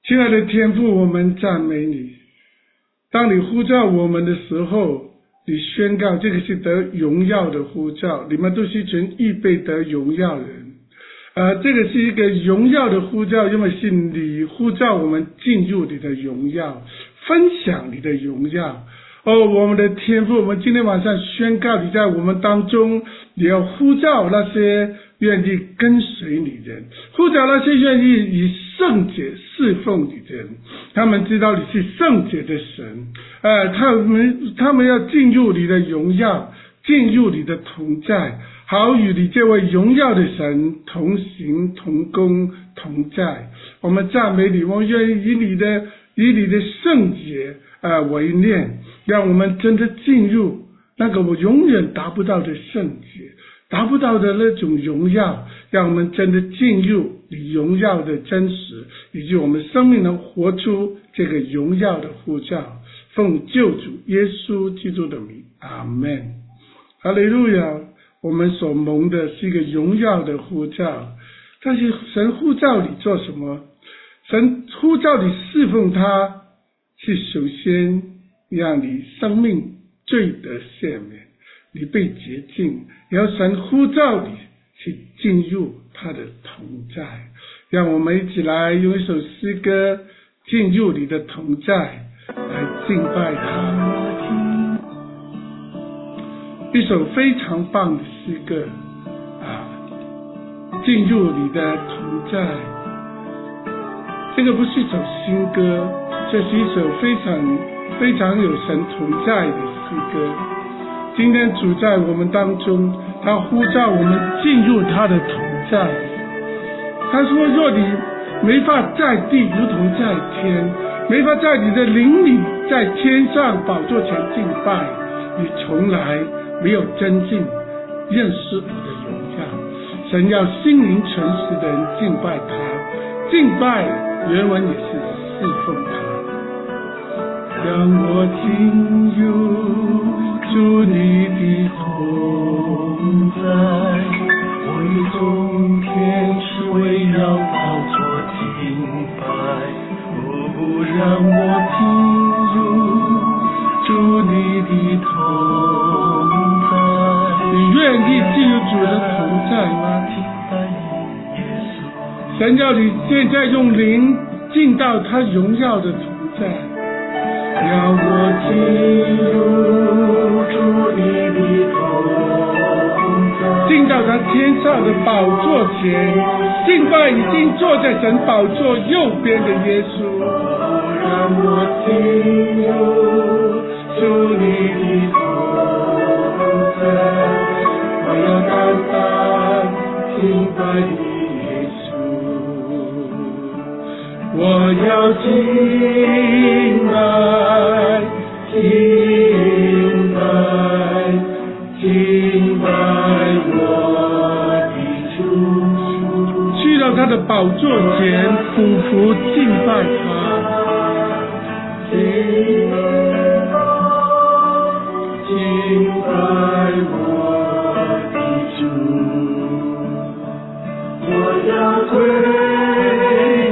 亲爱的天父，我们赞美你。当你呼召我们的时候，你宣告这个是得荣耀的呼召，你们都是一群预备得荣耀人。这个是一个荣耀的呼召，因为是你呼召我们进入你的荣耀，分享你的荣耀。我们的天父，我们今天晚上宣告你在我们当中，你要呼召那些愿意跟随你的人，呼召那些愿意以圣洁侍奉你的人。他们知道你是圣洁的神，他们要进入你的荣耀，进入你的同在，好与你这位荣耀的神同行同工同在。我们赞美你，我们愿意以你的圣洁为念，让我们真的进入那个我永远达不到的圣洁，达不到的那种荣耀，让我们真的进入你荣耀的真实，以及我们生命能活出这个荣耀的呼召。奉救主耶稣基督的名，阿们。哈利路亚。我们所蒙的是一个荣耀的呼召，但是神呼召你做什么？神呼召你侍奉他，是首先让你生命罪得赦免，你被洁净，然后神呼召你去进入他的同在。让我们一起来用一首诗歌进入你的同在，来敬拜他。一首非常棒的诗歌进入你的同在。这个不是一首新歌，这是一首非常有神同在的诗歌。今天主在我们当中，他呼召我们进入他的同在。他说，若你没法在地如同在天，没法在你的灵里在天上宝座前敬拜，你从来没有真正认识我的荣耀。神要心灵诚实的人敬拜他，敬拜原文也是侍奉他。让我进入主你的同在，我以众天使围绕宝座敬拜，让我进入主你的同在。你愿意进入主的同在吗？神要你现在用灵进到他荣耀的同在。让我进入主你的同在，进到他天上的宝座前，敬拜已经坐在神宝座右边的耶稣。让我进入主你的同在，我要单单敬拜你耶稣，我要敬拜敬拜敬拜我的主，去到他的宝座前俯伏敬拜他，敬拜我的主，我要跪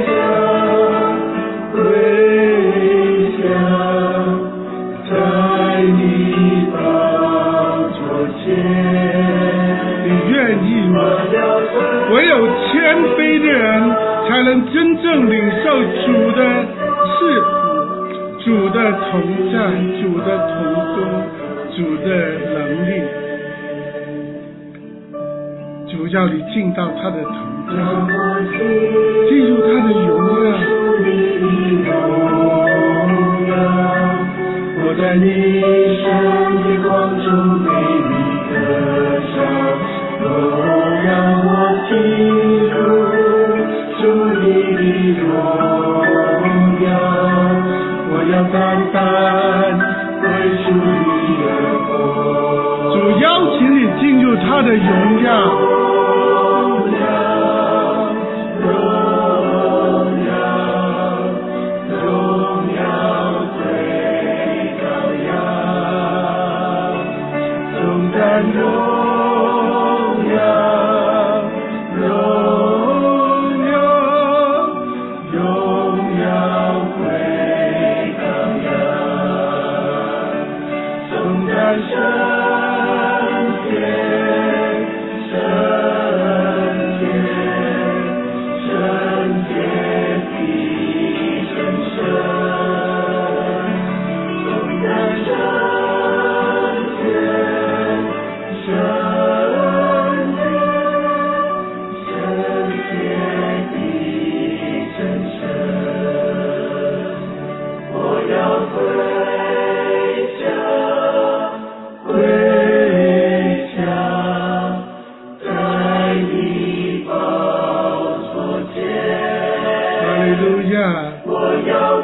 下在你宝座前。你愿意吗？唯有谦卑的人才能真正领受主的赐福，主的同在，主的同工，主的能力。主要你进到他的同在，进入他的荣耀。我在你神的光中为你歌唱，让我进入主你的荣耀。我要单单为主你而活。主邀请你进入他的荣耀。荣耀，荣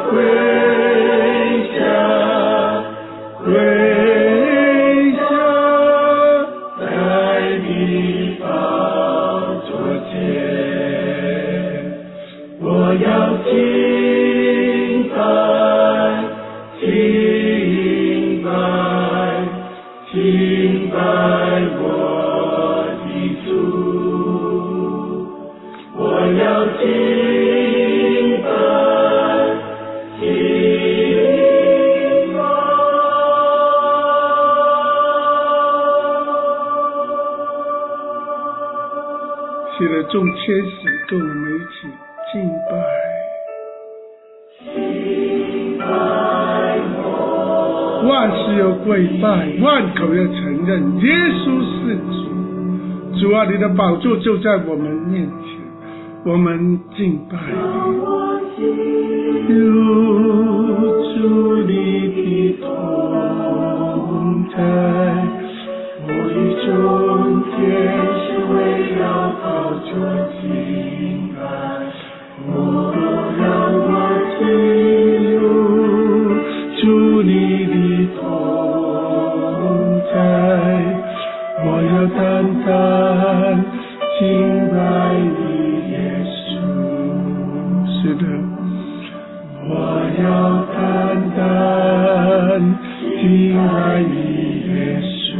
现在众天使跟我们一起敬拜，万事要跪拜，万口要承认耶稣是主。主啊，你的宝座就在我们面前，我们敬拜你。主你的同在，我与众天使围绕宝座敬拜，让我进入主你的同在，我要单单敬拜你耶稣。是的，我要单单敬拜你耶稣，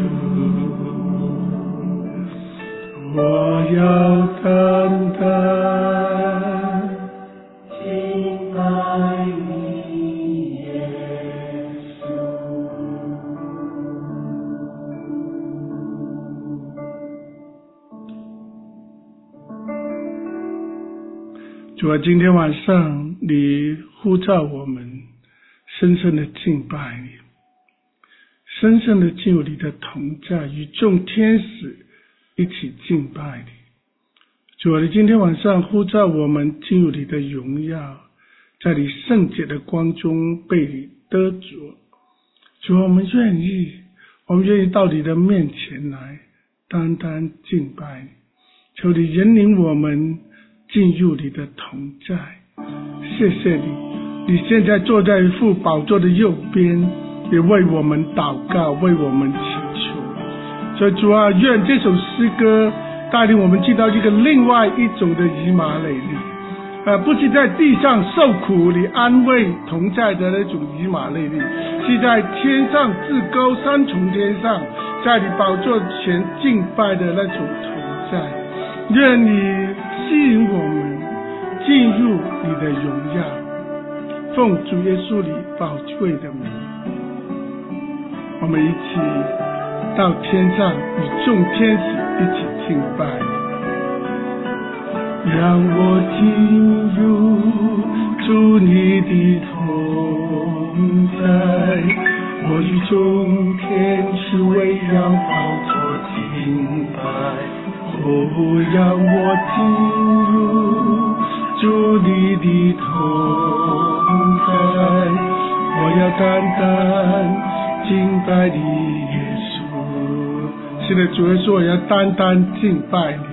我要单单敬拜你耶稣。主啊，今天晚上你呼召我们深深的敬拜你，深深的进入你的同在，与众天使一起敬拜你。主啊，你今天晚上呼召我们进入你的荣耀，在你圣洁的光中被你得着。主啊，我们愿意到你的面前来单单敬拜你，求你引领我们进入你的同在。谢谢你，你现在坐在父宝座的右边，也为我们祷告，为我们祈求。所以主啊，愿这首诗歌带领我们进到一个另外一种的以马内利，不是在地上受苦你安慰同在的那种以马内利，是在天上至高三重天上，在你宝座前敬拜的那种同在。愿你吸引我们进入你的荣耀，奉主耶稣你宝贵的名，我们一起到天上与众天使一起敬拜。让我进入主你的同在，我与众天使围绕宝座敬拜。让我进入主你的同在，我要单单敬拜你耶稣。是的，主耶稣，我要单单敬拜你。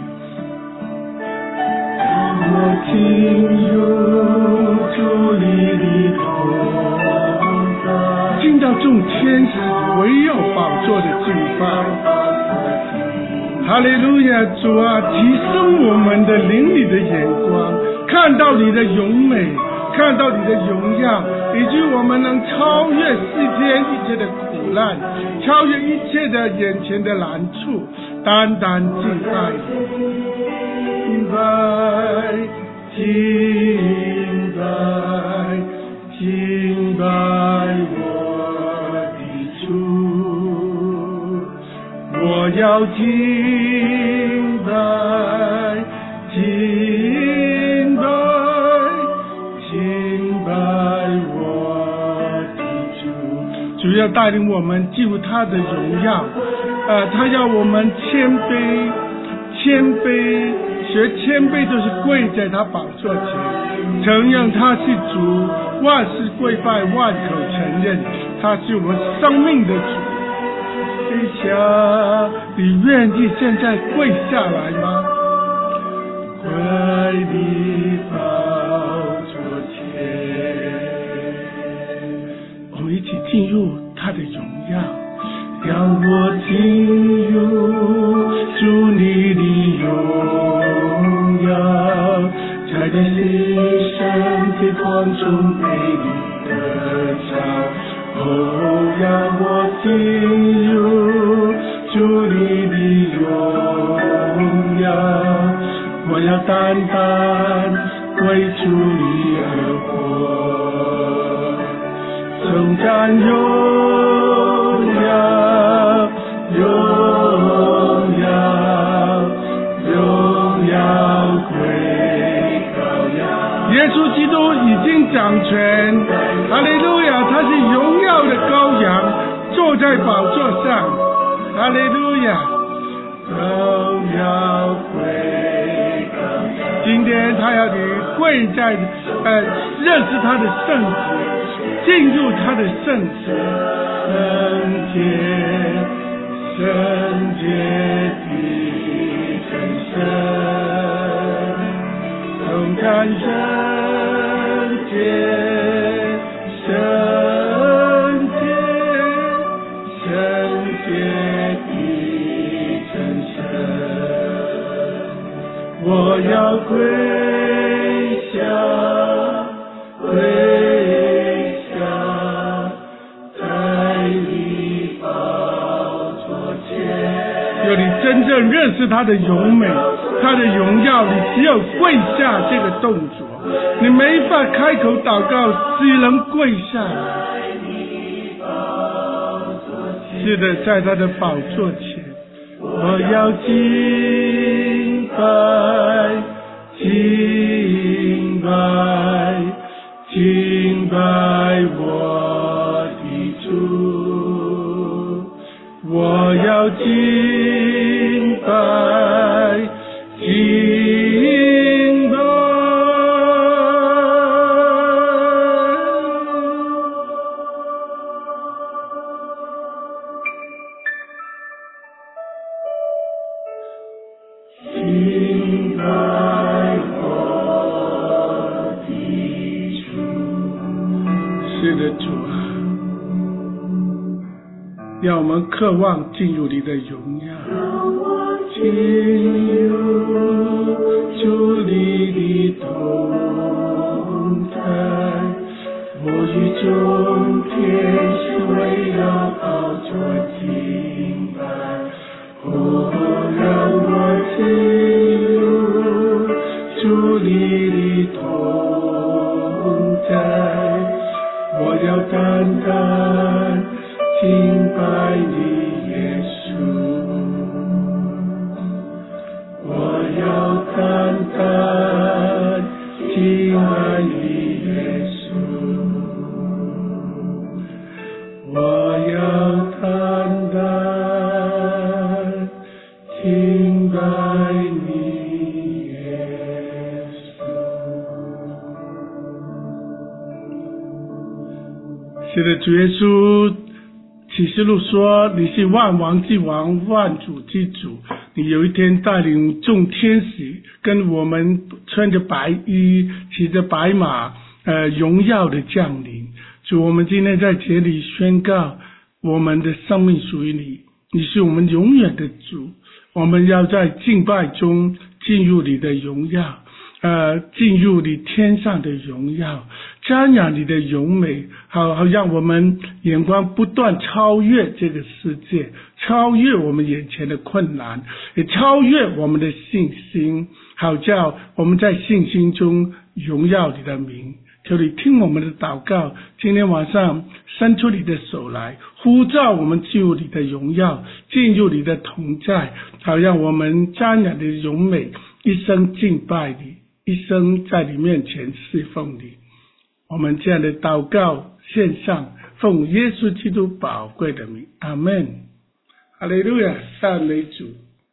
让我进入主你的同在，进到众天使围绕宝座的敬拜。哈利路亚，主啊，提升我们的灵里的眼光，看到你的荣美，看到你的荣耀，以及我们能超越世间一切的苦难，超越一切的眼前的难处，单单敬拜敬拜敬拜敬拜我的主，我要敬拜敬拜敬拜我的主。主要带领我们进入他的荣耀，他要我们谦卑，学谦卑就是跪在他宝座前，承认他是主，万事跪拜，万口承认他是我们生命的主。你愿意现在跪下来吗？跪你宝座前， 在这牺牲的光中美丽的照，让我进入主你的荣耀，我要单单为主你而活，颂赞荣耀，荣耀，荣耀归羔羊。耶稣基督已经掌权，哈利路亚！他是荣耀的羔羊，坐在宝座上，哈利路亚！荣耀归羔羊。今天他要你跪在认识他的圣旨，进入他的圣旨，圣洁圣洁的真神，颂赞圣洁圣洁圣洁的真神，我要跪下跪下在你宝座前。有你真正认识他的荣美，他的荣耀，你只有跪下这个动作，你没法开口祷告，只能跪下。是的，在他的宝座前，我要敬拜敬拜敬拜我的主，我要敬拜敬拜。敬拜我的主，是的，主啊，让我们渴望进入你的荣耀，进入主你的同在，我与众天使围绕宝座敬拜，让我进入主你的同在，我要单单敬拜你耶稣，我要单单敬拜你耶稣，我要单单敬拜你耶稣。是的，主耶稣，启示录说你是万王之王，万主之主，你有一天带领众天使跟我们穿着白衣，骑着白马，荣耀的降临。主，我们今天在这里宣告，我们的生命属于你，你是我们永远的主，我们要在敬拜中进入你的荣耀，进入你天上的荣耀，瞻仰你的荣美，好让我们眼光不断超越这个世界，超越我们眼前的困难，也超越我们的信心，好叫我们在信心中荣耀你的名。求你听我们的祷告，今天晚上伸出你的手来，呼召我们进入你的荣耀，进入你的同在，好让我们瞻仰你的荣美，一生敬拜你，一生在你面前侍奉你。我们这样的祷告献上，奉耶稣基督宝贵的名，阿们。哈利路亚，赞美主。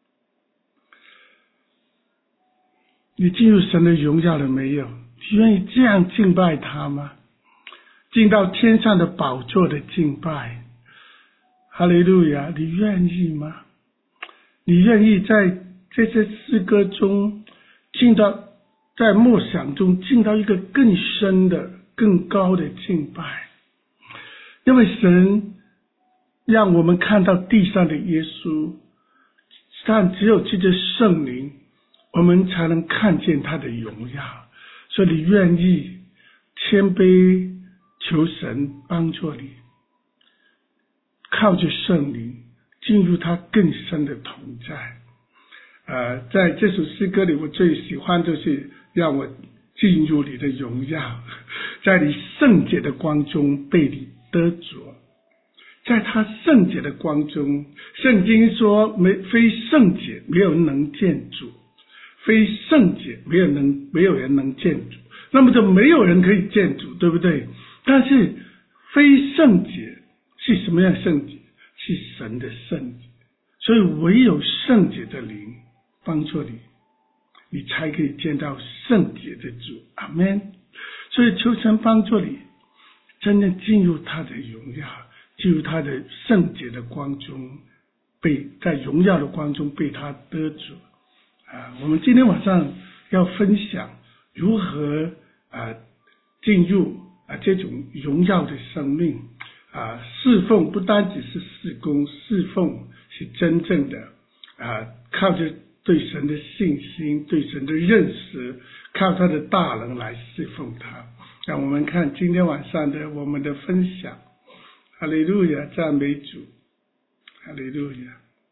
你进入神的荣耀了没有？你愿意这样敬拜他吗？进到天上的宝座的敬拜，哈利路亚，你愿意吗？你愿意在这些诗歌中进到，在默想中进到一个更深的更高的敬拜？因为神让我们看到地上的耶稣，但只有借着圣灵， 我们才能看见他的荣耀。所以你愿意谦卑求神帮助你，靠着圣灵进入他更深的同在。在这首诗歌里，我最喜欢就是让我进入你的荣耀，在你圣洁的光中被你得着。在他圣洁的光中，圣经说非圣洁没有人能见主，非圣洁没有人能见主，那么就没有人可以见主，对不对？但是非圣洁是什么样的圣洁？是神的圣洁。所以唯有圣洁的灵帮助你，你才可以见到圣洁的主。阿们。所以求神帮助你真正进入他的荣耀，进入他的圣洁的光中，在荣耀的光中被他得着。我们今天晚上要分享如何进入这种荣耀的生命。侍奉不单只是事工，侍奉是真正的靠着对神的信心，对神的认识，靠他的大能来侍奉他。让我们看今天晚上的我们的分享。哈利路亚，赞美主，哈利路亚。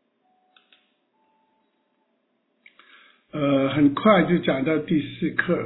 很快就讲到第4课。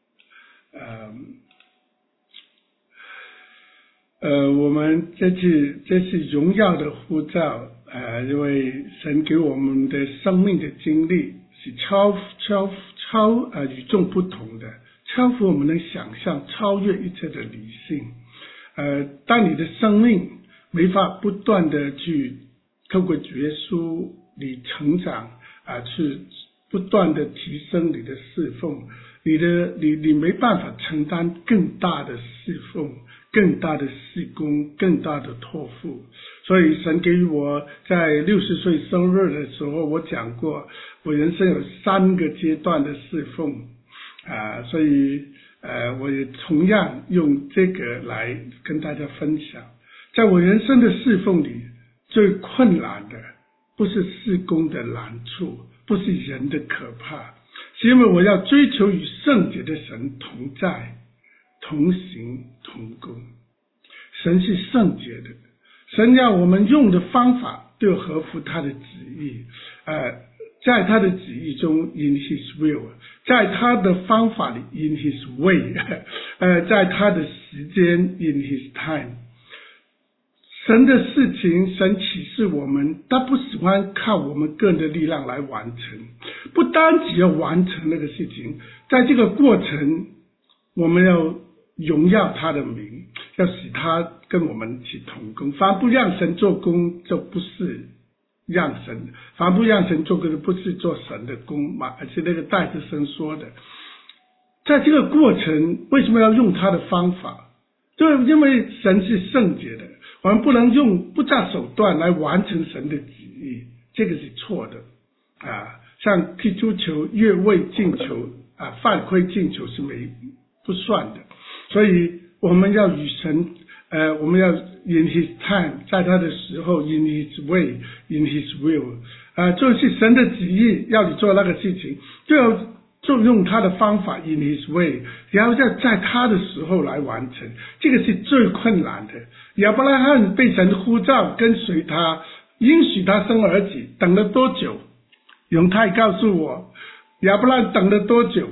我们这是荣耀的呼召，因为神给我们的生命的经历是超与众不同的，超乎我们的想象，超越一切的理性。当你的生命没法不断的去透过主耶稣你成长去不断的提升你的侍奉，你没办法承担更大的侍奉，更大的事工，更大的托付。所以神给我在60岁生日的时候，我讲过我人生有3个阶段的侍奉所以我也同样用这个来跟大家分享。在我人生的侍奉里，最困难的不是事工的难处，不是人的可怕，是因为我要追求与圣洁的神同在，同行同工。神是圣洁的，神要我们用的方法都要合乎他的旨意，在他的旨意中 in his will， 在他的方法里 in his way， 在他的时间 in his time。神的事情，神启示我们，他不喜欢靠我们个人的力量来完成，不单只要完成那个事情，在这个过程我们要荣耀他的名，要使他跟我们一起同工。凡不让神做工，就不是让神；凡不让神做工，就不是做神的工嘛。而且那个戴志生说的，在这个过程为什么要用他的方法？就因为神是圣洁的，我们不能用不择手段来完成神的旨意，这个是错的像踢足球越位进球犯规进球是不算的。所以我们要与神我们要 in his time， 在他的时候 in his way in his will， 就是神的旨意要你做那个事情，就用他的方法 in his way， 然后在他的时候来完成，这个是最困难的。亚伯拉罕被神呼召跟随他，允许他生儿子，等了多久？永泰告诉我，亚伯拉罕等了多久？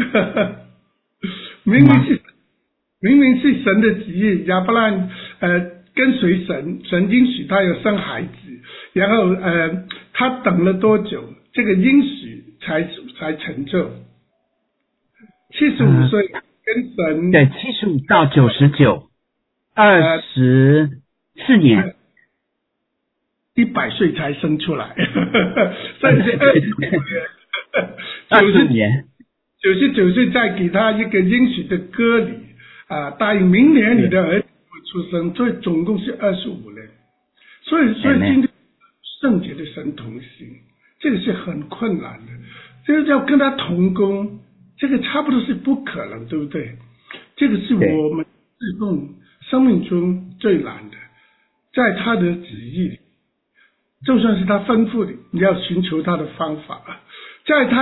明明是神的旨意，亚伯拉罕跟随神，神应许他要生孩子，然后他等了多久？这个应许才成就。75岁跟神对，75到99， 24年 ，100岁才生出来，所以是 25年 ，99岁再给他一个应许的割礼答应明年你的儿子会出生，所以总共是25年。所以今天圣洁的神同行，这个是很困难的，这个要跟他同工，这个差不多是不可能，对不对？这个是我们侍奉生命中最难的，在他的旨意里，就算是他吩咐你，你要寻求他的方法，在他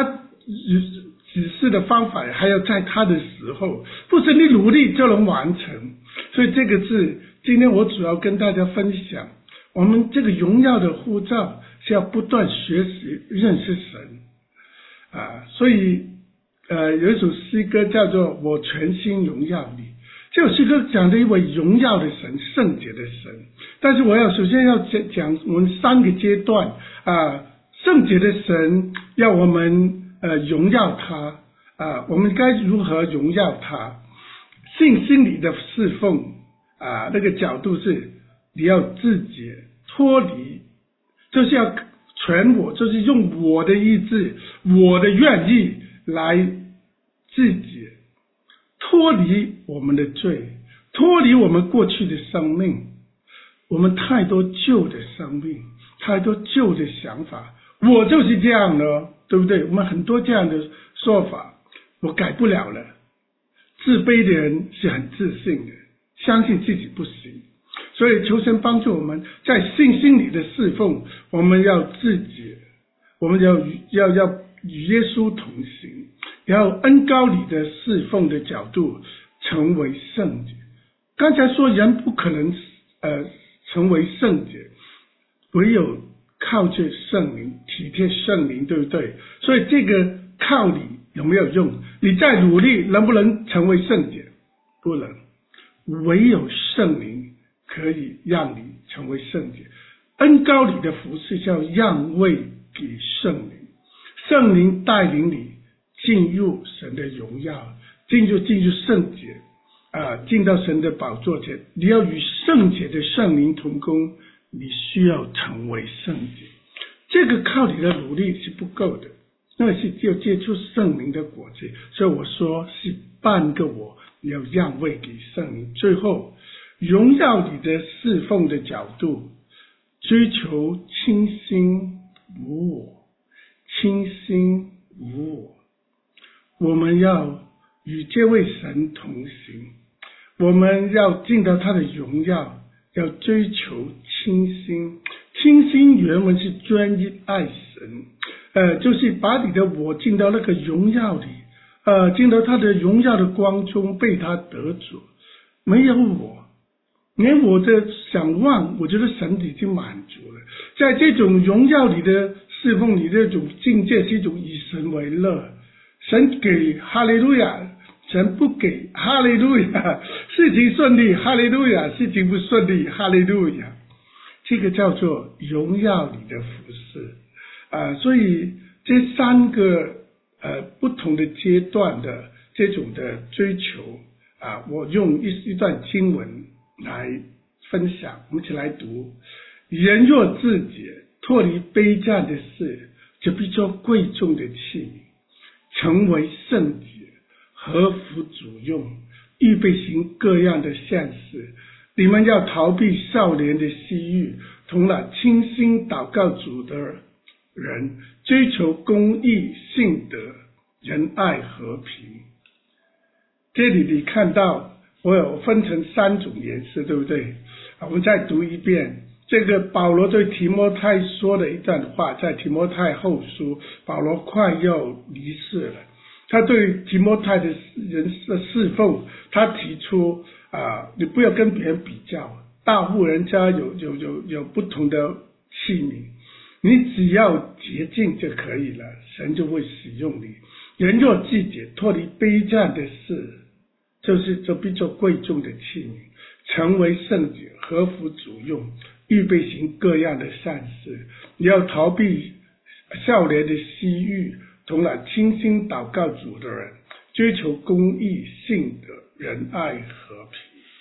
指示的方法，还要在他的时候，不是你努力就能完成。所以这个是今天我主要跟大家分享，我们这个荣耀的呼召是要不断学习认识神所以有一首诗歌叫做我全心荣耀你，这首诗歌讲的一位荣耀的神，圣洁的神。但是我首先要讲我们3个阶段圣洁的神要我们荣耀他我们该如何荣耀他？信心里的侍奉那个角度是你要自己脱离，就是要全我，就是用我的意志，我的愿意来自己脱离我们的罪，脱离我们过去的生命。我们太多旧的生命，太多旧的想法，我就是这样的，对不对？我们很多这样的说法，我改不了了。自卑的人是很自信的，相信自己不行。所以求神帮助我们在信心里的侍奉，我们要自己，我们要与耶稣同行，要恩膏里的侍奉的角度成为圣洁。刚才说人不可能成为圣洁，唯有靠着圣灵，体贴圣灵，对不对？所以这个靠你有没有用？你再努力能不能成为圣洁？不能，唯有圣灵可以让你成为圣洁。恩膏里的服事叫让位给圣灵，圣灵带领你进入神的荣耀，进入圣洁进到神的宝座前。你要与圣洁的圣灵同工，你需要成为圣洁。这个靠你的努力是不够的，那是要结出圣灵的果子。所以我说是半个我，你要让位给圣灵。最后荣耀你的侍奉的角度，追求清心无我，清心无我。我们要与这位神同行，我们要进到他的荣耀，要追求清心。清心原文是专一爱神，就是把你的我进到那个荣耀里，进到他的荣耀的光中，被他得着。没有我，连我的想望，我觉得神已经满足了。在这种荣耀里的侍奉里，这种境界是一种以神为乐。神给哈利路亚，神不给哈利路亚。事情顺利哈利路亚，事情不顺利哈利路亚。这个叫做荣耀里的服事所以这3个不同的阶段的这种的追求我用一段经文来分享，我们一起来读。人若自洁，脱离卑贱的事，就必做贵重的器皿，成为圣洁，合乎主用，预备行各样的善事。你们要逃避少年的私欲，同了清心祷告主的人，追求公义、信德、仁爱、和平。这里你看到我有分成3种颜色，对不对？我们再读一遍这个保罗对提摩太说的一段话，在提摩太后书，保罗快要离世了，他对提摩太的人的侍奉，他提出你不要跟别人比较，大户人家有不同的器皿，你只要洁净就可以了，神就会使用你。人若自洁，脱离卑贱的事，就必做贵重的器皿，成为圣洁，合乎主用，预备行各样的善事。你要逃避少年的私欲，同了清心祷告主的人，追求公义、信德、仁爱、和平。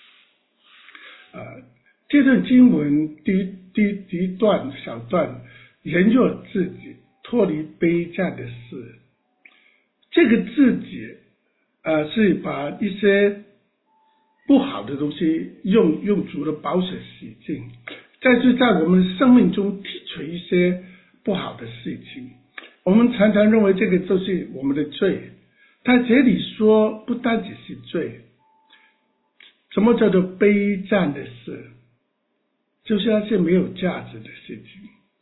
这段经文第一段小段，人若自己脱离卑贱的事，这个自己是把一些不好的东西用主的宝血洗净，再是在我们生命中剔除一些不好的事情。我们常常认为这个就是我们的罪，但这里说不单只是罪。什么叫做卑贱的事？就是那些没有价值的事情，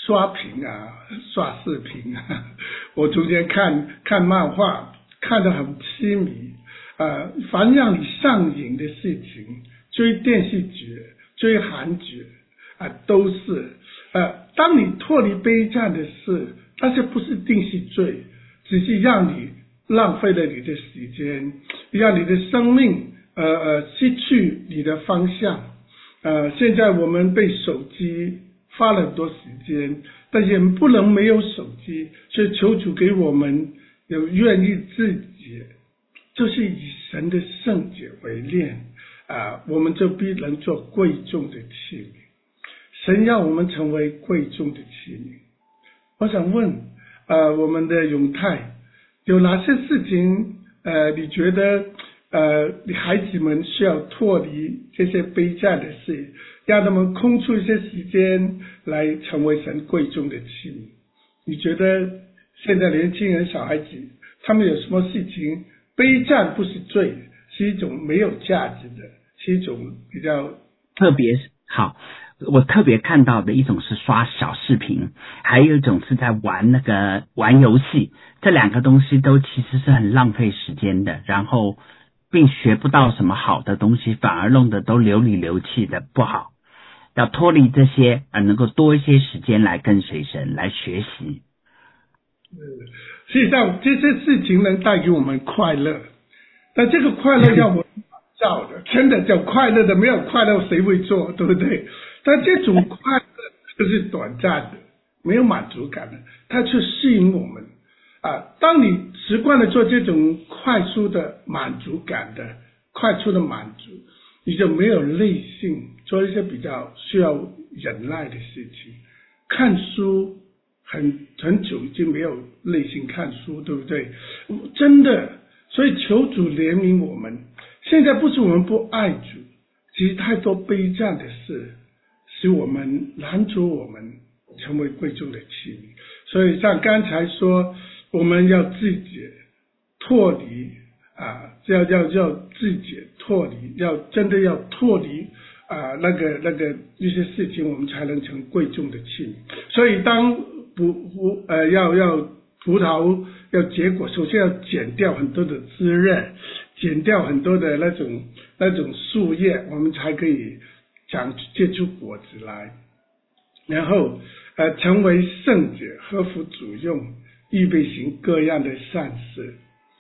刷屏啊，刷视频啊，我中间看漫画，看得很痴迷。凡让你上瘾的事情，追电视剧、追韩剧都是当你脱离悲惨的事，那些不是定是罪，只是让你浪费了你的时间，让你的生命失去你的方向。现在我们被手机花了很多时间，但也不能没有手机，所以求主给我们有愿意自己，就是以神的圣洁为念我们就必能做贵重的器皿。神要我们成为贵重的器皿。我想问我们的永泰，有哪些事情你觉得你孩子们需要脱离这些卑贱的事，让他们空出一些时间来成为神贵重的器皿？你觉得现在年轻人小孩子他们有什么事情卑贱不是罪，是一种没有价值的，是一种比较特别好。我特别看到的一种是刷小视频，还有一种是在玩游戏，这两个东西都其实是很浪费时间的，然后并学不到什么好的东西，反而弄得都流里流气的不好。要脱离这些能够多一些时间来跟随神，来学习。 实际上这些事情能带给我们快乐，但这个快乐要我们造的，真的叫快乐的，没有快乐谁会做，对不对？但这种快乐就是短暂的，没有满足感的，它却吸引我们当你习惯了做这种快速的满足感的快速的满足，你就没有耐性做一些比较需要忍耐的事情。看书很久已经没有耐心看书，对不对？真的，所以求主怜悯我们。现在不是我们不爱主，其实太多卑贱的事使我们拦阻我们成为贵重的器皿。所以像刚才说，我们要自己脱离要自己脱离，真的要脱离那个一些事情，我们才能成贵重的器皿。所以当要葡萄要结果，首先要剪掉很多的枝叶，剪掉很多的那种树叶，我们才可以结出果子来。然后成为圣洁，合乎主用，预备行各样的善事。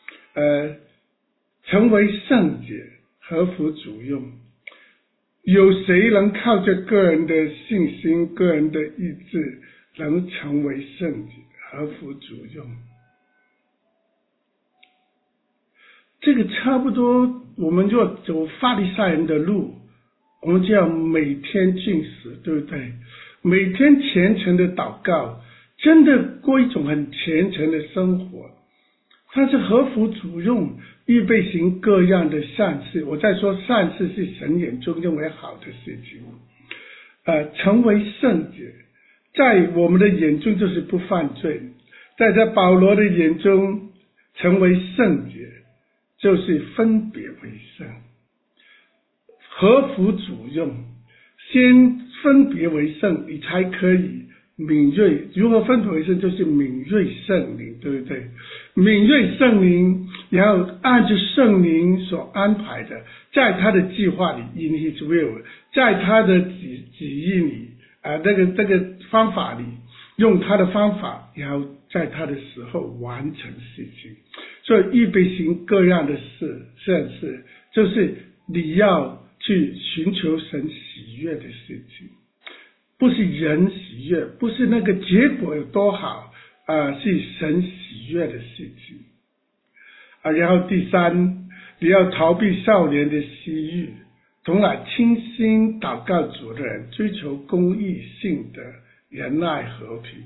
成为圣洁，合乎主用。有谁能靠着个人的信心、个人的意志，能成为圣洁，合乎主用？这个差不多，我们就走法利赛人的路，我们就要每天禁食，对不对？每天虔诚的祷告，真的过一种很虔诚的生活，它是合乎主用，预备行各样的善事。我在说善事是神眼中认为好的事情。成为圣洁，在我们的眼中就是不犯罪，在保罗的眼中，成为圣洁就是分别为圣，合乎主用。先分别为圣，你才可以敏锐。如何分别为圣？就是敏锐圣灵，对不对？敏锐圣灵，然后按着圣灵所安排的，在他的计划里 in his will， 在他的旨意里这个方法里，用他的方法，然后在他的时候完成事情。所以预备行各样的善事，就是你要去寻求神喜悦的事情，不是人喜悦，不是那个结果有多好是神喜悦的事情然后第三，你要逃避少年的私欲，从而倾心祷告主的人，追求公义、信德、仁爱、和平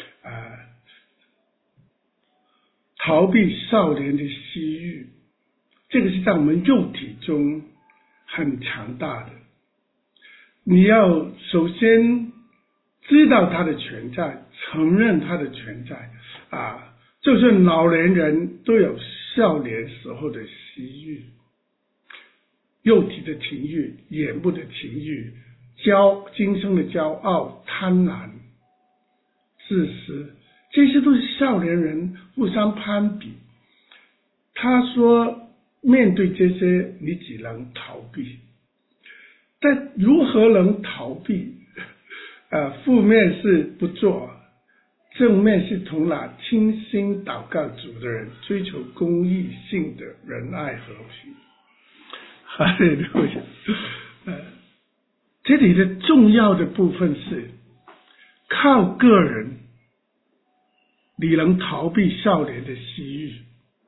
逃避少年的私欲，这个是在我们肉体中很强大的。你要首先知道它的存在，承认它的存在就是老年人都有少年时候的私欲，肉体的情欲、眼部的情欲、今生的骄傲、贪婪自私，这些都是少年人互相攀比。他说面对这些你只能逃避，但如何能逃避？负面是不做，正面是同那倾心祷告主的人，追求公义性的仁爱和平。哈利路亚。这里的重要的部分是靠个人你能逃避少年的私欲，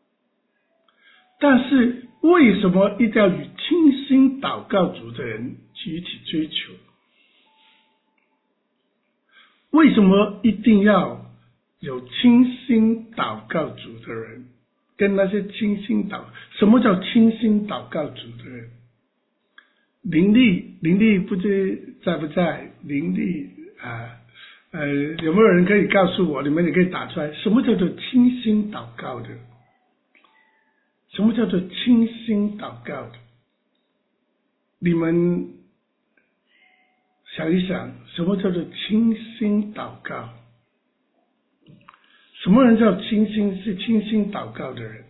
但是为什么一定要与倾心祷告主的人一起追求？为什么一定要有倾心祷告主的人跟那些倾心祷？什么叫倾心祷告主的人？林立不知在不在？林立有没有人可以告诉我？你们也可以打出来，什么叫做倾心祷告的？什么叫做倾心祷告的？你们想一想，什么叫做倾心祷告？什么人叫倾心？是倾心祷告的人。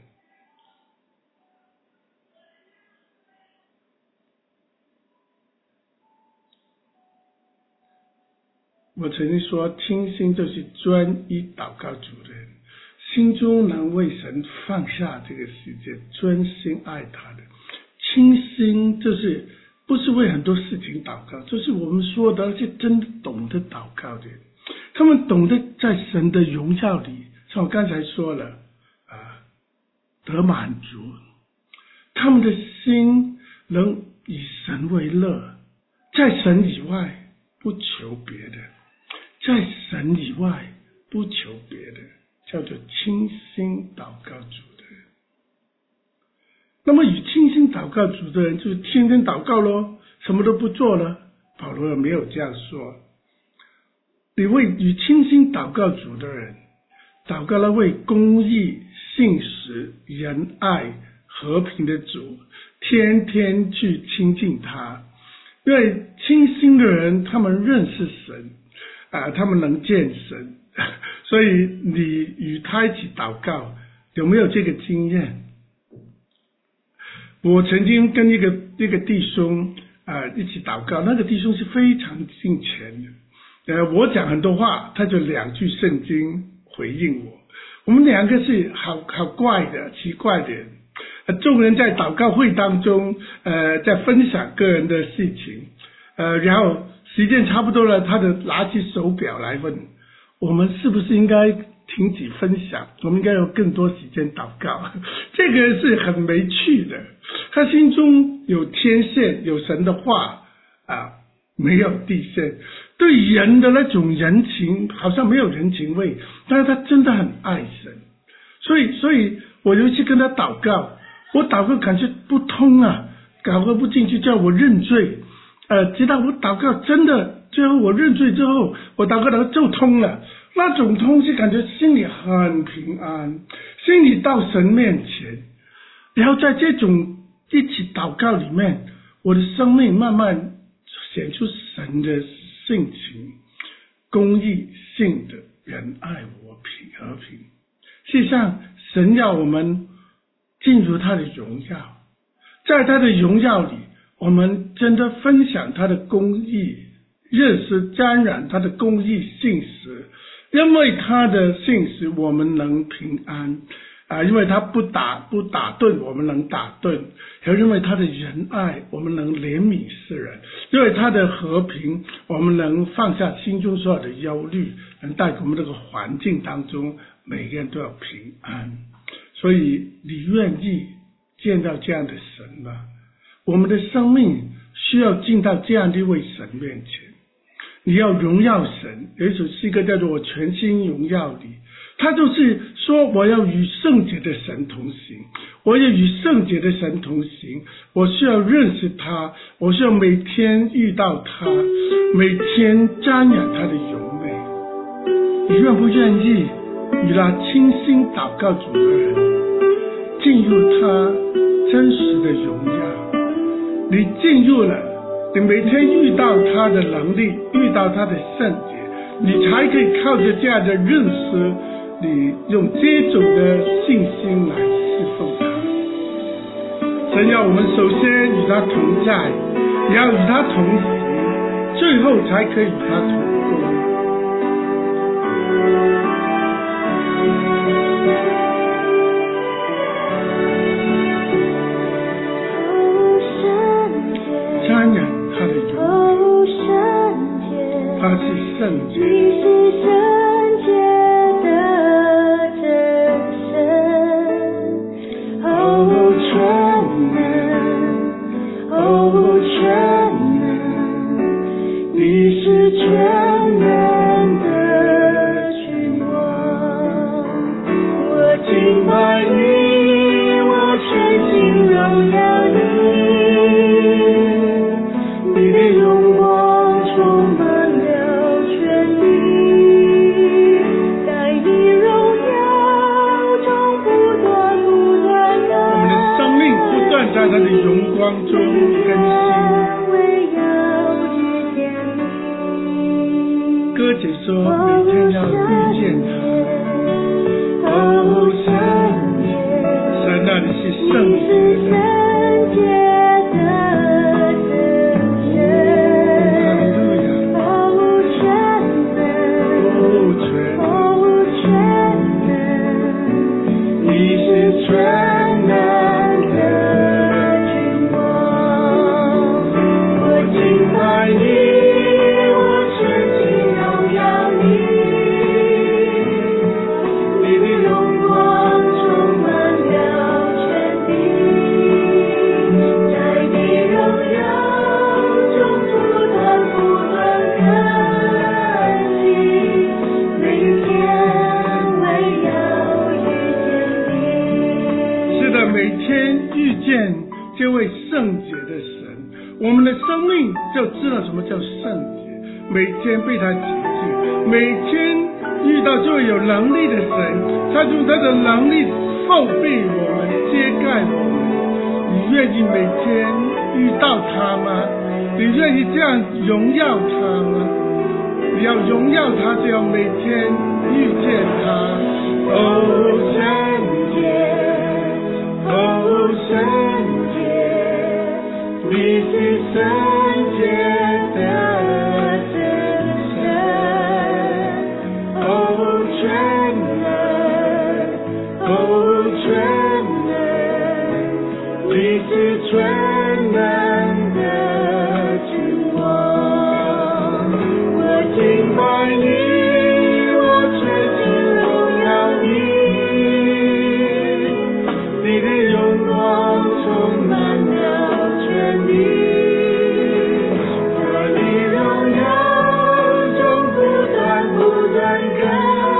我曾经说，倾心就是专一祷告主的人，心中能为神放下这个世界，专心爱他的。倾心就是不是为很多事情祷告，就是我们说的那些真的懂得祷告的人，他们懂得在神的荣耀里，像我刚才说了得满足，他们的心能以神为乐，在神以外不求别的，在神以外不求别的，叫做倾心祷告主的人。那么与倾心祷告主的人就是天天祷告咯，什么都不做了。保罗没有这样说，你为与倾心祷告主的人祷告了，为公义、信实、仁爱、和平的主天天去亲近他。因为倾心的人他们认识神他们能见神，所以你与他一起祷告，有没有这个经验？我曾经跟一个弟兄一起祷告，那个弟兄是非常敬虔的，我讲很多话，他就2句圣经回应我。我们2个是好怪的奇怪的人，众人在祷告会当中在分享个人的事情，然后时间差不多了，他就拿起手表来问我们是不是应该停止分享，我们应该有更多时间祷告。这个是很没趣的，他心中有天线，有神的话没有地线，对人的那种人情好像没有人情味，但是他真的很爱神。所以我有一次跟他祷告，我祷告感觉不通祷告不进去，叫我认罪，直到我祷告真的最后我认罪之后，我祷告就通了，那种通是感觉心里很平安，心里到神面前，然后在这种一起祷告里面，我的生命慢慢显出神的性情，公义、信的、仁爱、和平。事实上神要我们进入他的荣耀，在他的荣耀里，我们真的分享他的公义，认识沾染他的公义信实，因为他的信实我们能平安因为他不打盹我们能打盹，也因为他的仁爱我们能怜悯世人，因为他的和平我们能放下心中所有的忧虑，能带给我们这个环境当中每个人都要平安。所以你愿意见到这样的神吗？我们的生命需要进到这样的一位神面前，你要荣耀神。有一首诗歌叫做我全心荣耀你，他就是说我要与圣洁的神同行，我要与圣洁的神同行，我需要认识他，我需要每天遇到他，每天瞻仰他的荣美。你愿不愿意与那倾心祷告主的人进入他真实的荣耀？你进入了，你每天遇到他的能力，遇到他的圣洁， 你才可以靠着这样的认识，你用这种的信心来侍奉他。神要我们首先与他同在，也要与他同行，最后才可以与他同工。瞻仰他的荣耀，他是圣洁，你是圣洁的真神，哦全能，哦全能，你是全能的君王，我敬拜你，我全心荣耀你。你的荣光充满了全地，在你荣耀中不断的，我们的生命不断在他的荣光中更新。歌姐说每天要遇见他，哦神啊，你是圣洁。这位圣洁的神，我们的生命就知道什么叫圣洁，每天被他洁净，每天遇到这位有能力的神，他用他的能力后背我们，遮盖我们。你愿意每天遇到他吗？你愿意这样荣耀他吗？你要荣耀他，就要每天遇见他。哦圣洁，哦圣洁，你是圣洁的真神，哦全能，哦全能，你是全能的君王，我敬拜你，我全心荣耀你，你的荣光充满了全地，在你荣耀中不断更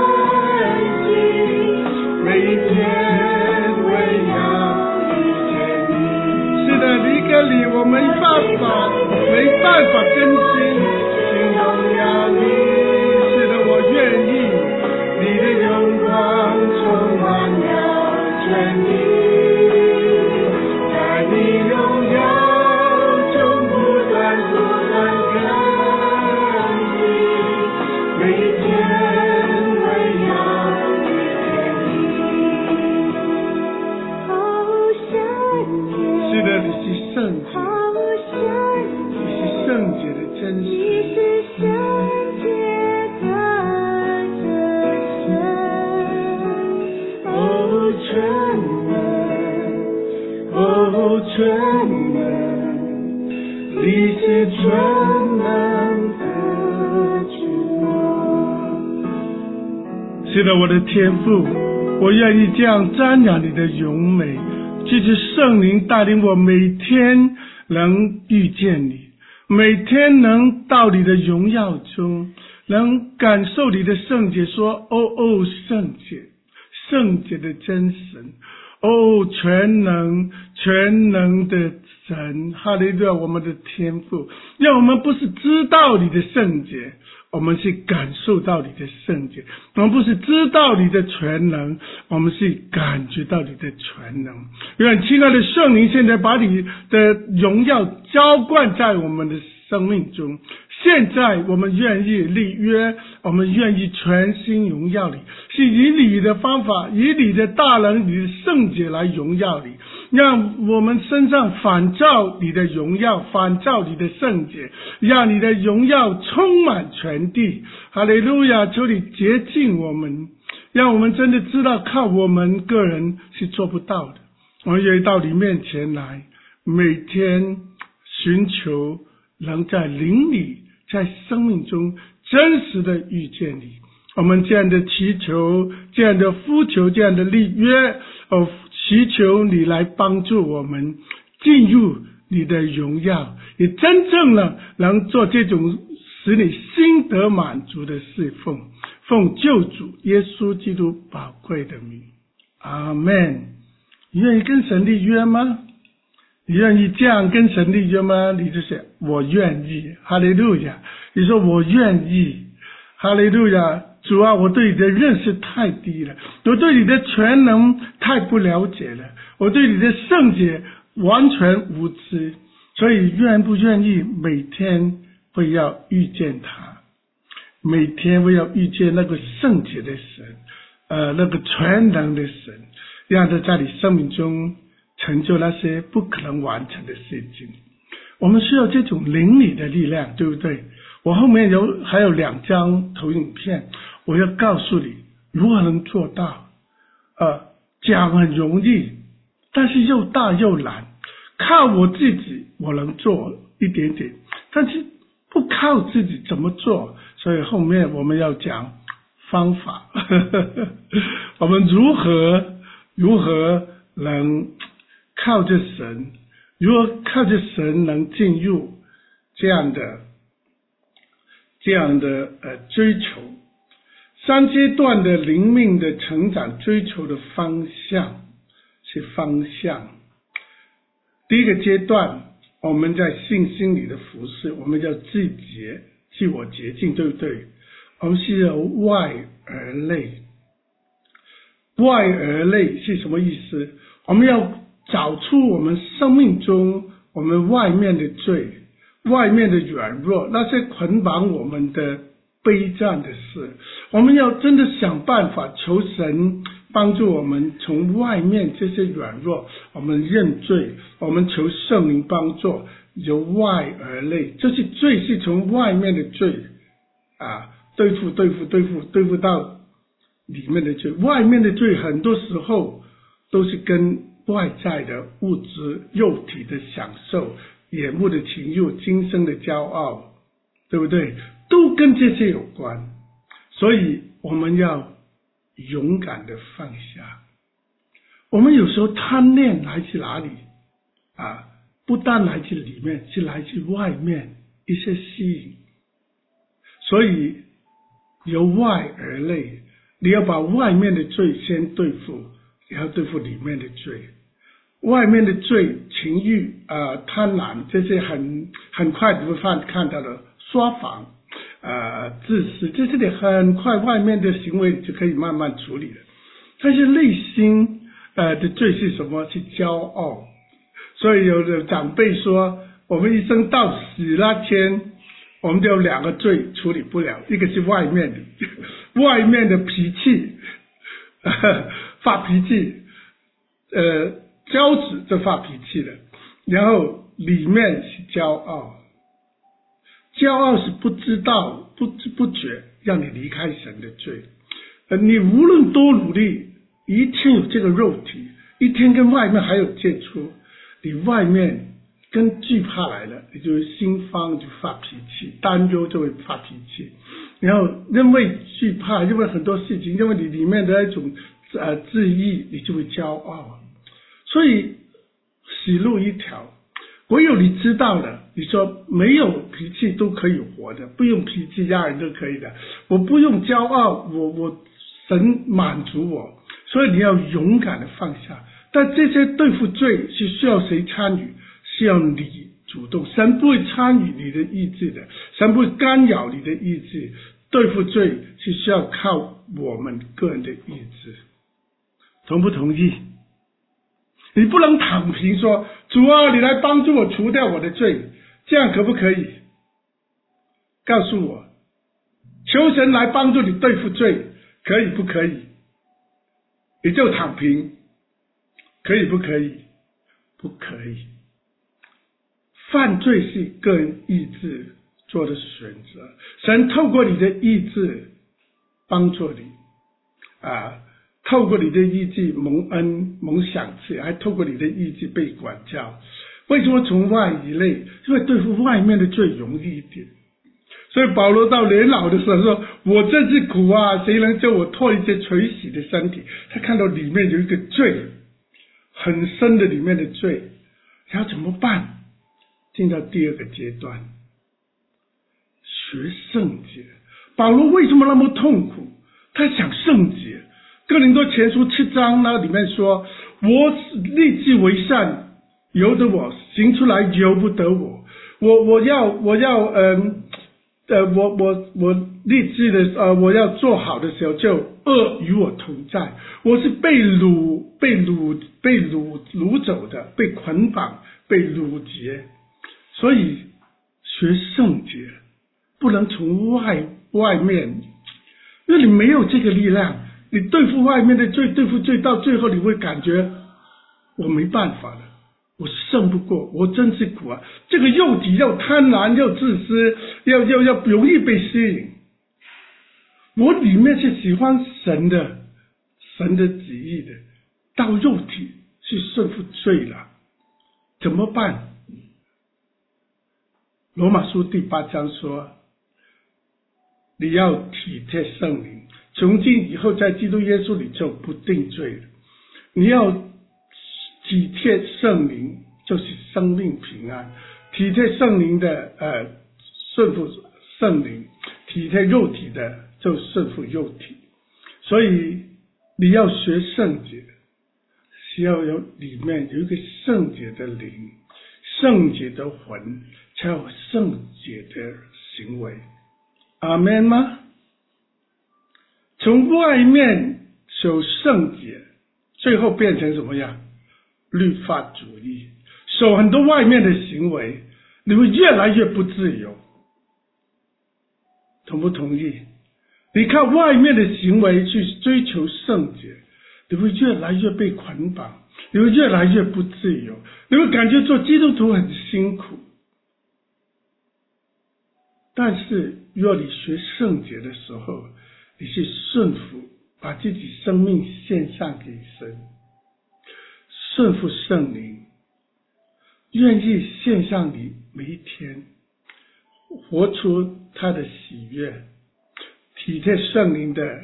新，每一天为要遇见你。是的，离开你我没办法更新，请荣耀你。是的，我愿意，你的荣光充满了全地，在你荣耀中不断更新，每一天为要遇见你。是的，你是圣洁，你是圣洁的真神，哦全能，哦全能，你是全能的君王。是的，我的天父，我愿意这样瞻仰你的荣美，就是圣灵带领我每天能遇见你，每天能到你的荣耀中，能感受你的圣洁，说哦圣洁，圣洁的真神，哦全能的神，哈利路亚，我们的天父，让我们不是知道你的圣洁，我们是感受到你的圣洁，我们不是知道你的全能，我们是感觉到你的全能。愿亲爱的圣灵现在把你的荣耀浇灌在我们的生命中。现在我们愿意立约，我们愿意全心荣耀你，是以你的方法，以你的大能，你的圣洁来荣耀你，让我们身上反照你的荣耀，反照你的圣洁，让你的荣耀充满全地。哈利路亚！求你洁净我们，让我们真的知道靠我们个人是做不到的。我们愿意到你面前来，每天寻求能在灵里，在生命中真实的遇见你。我们这样的祈求，这样的呼求，这样的立约，祈求你来帮助我们进入你的荣耀，也真正的能做这种使你心得满足的侍奉。奉救主耶稣基督宝贵的名，阿们。你愿意跟神立约吗？你愿意这样跟神立约吗？你就说我愿意，哈利路亚。你说我愿意，哈利路亚。主啊，我对你的认识太低了，我对你的全能太不了解了，我对你的圣洁完全无知，所以愿不愿意每天会要遇见他，每天会要遇见那个圣洁的神，那个全能的神，让他在你生命中成就那些不可能完成的事情。我们需要这种灵里的力量，对不对？我后面还有2张投影片，我要告诉你如何能做到。讲很容易，但是又大又难，靠我自己我能做一点点，但是不靠自己怎么做？所以后面我们要讲方法我们如何能靠着神，如何靠着神能进入这样的追求。3阶段的灵命的成长追求的方向是方向。第一个阶段，我们在信心里的服事，我们叫自我洁净，对不对？我们是由外而内。外而内是什么意思？我们要找出我们生命中我们外面的罪，外面的软弱，那些捆绑我们的卑战的事，我们要真的想办法求神帮助我们从外面这些软弱，我们认罪，我们求圣灵帮助，由外而内，就是罪是从外面的罪对付到里面的罪。外面的罪很多时候都是跟外在的物质肉体的享受，眼目的情欲，今生的骄傲，对不对？都跟这些有关。所以我们要勇敢的放下。我们有时候贪念来自哪里不单来自里面，是来自外面一些吸引。所以由外而内，你要把外面的罪先对付，也要对付里面的罪。外面的罪，情欲贪婪，这些很快你会看到的，说谎自私，这些你很快外面的行为就可以慢慢处理了。但是内心的罪是什么？是骄傲。所以有的长辈说，我们一生到死那天，我们就有2个罪处理不了，一个是外面的脾气发脾气，骄子就发脾气了，然后里面是骄傲。骄傲是不知道不知不觉让你离开神的罪。你无论多努力，一天有这个肉体，一天跟外面还有接触，你外面跟惧怕来了，你就心慌，就发脾气，担忧就会发脾气，然后因为惧怕，因为很多事情，因为你里面的那种自义，你就会骄傲。所以死路一条，唯有你知道了，你说没有脾气都可以活的，不用脾气压人都可以的，我不用骄傲，我神满足我。所以你要勇敢的放下。但这些对付罪是需要谁参与？需要你主动。神不会参与你的意志的，神不会干扰你的意志。对付罪是需要靠我们个人的意志。同不同意？你不能躺平说，主啊，你来帮助我除掉我的罪，这样可不可以？ 告诉我，求神来帮助你对付罪，可以不可以？你就躺平，可以不可以？不可以。犯罪是个人意志做的选择，神透过你的意志帮助你透过你的意志蒙恩蒙赏赐，还透过你的意志被管教。为什么从外以内？因为对付外面的罪容易一点。所以保罗到年老的时候说，我真是苦啊，谁能叫我脱离这垂死的身体？他看到里面有一个罪很深的，里面的罪要怎么办？进到第二个阶段，学圣洁。保罗为什么那么痛苦？他想圣洁。哥林多前书7章那里面说，我立志为善，由得我行出来，由不得我。我立志的我要做好的时候，就恶与我同在。我是被掳走的，被捆绑，被掳劫。所以学圣洁不能从外面，因为你没有这个力量，你对付外面的罪，对付罪到最后你会感觉我没办法了，我胜不过，我真是苦啊！这个肉体又贪婪又自私，要容易被吸引。我里面是喜欢神的旨意的，到肉体去顺服罪了，怎么办？罗马书第8章说，你要体贴圣灵，从今以后在基督耶稣里就不定罪了。你要体贴圣灵，就是生命平安。体贴圣灵的顺服圣灵，体贴肉体的就顺服肉体。所以你要学圣洁，需要有里面有一个圣洁的灵，圣洁的魂，才有圣洁的行为。阿们吗？从外面守圣洁，最后变成什么样？律法主义，守很多外面的行为，你会越来越不自由。同不同意？你看外面的行为去追求圣洁，你会越来越被捆绑，你会越来越不自由，你会感觉做基督徒很辛苦。但是若你学圣洁的时候，你是顺服，把自己生命献上给神，顺服圣灵，愿意献上你每一天，活出他的喜悦，体贴圣灵的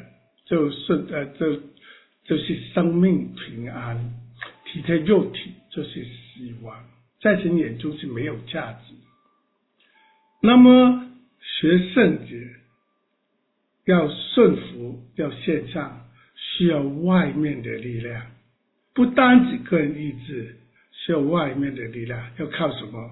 就是生命平安，体贴肉体就是希望，在神眼中是没有价值。那么学圣洁要顺服，要献上，需要外面的力量，不单只个人意志，需要外面的力量，要靠什么？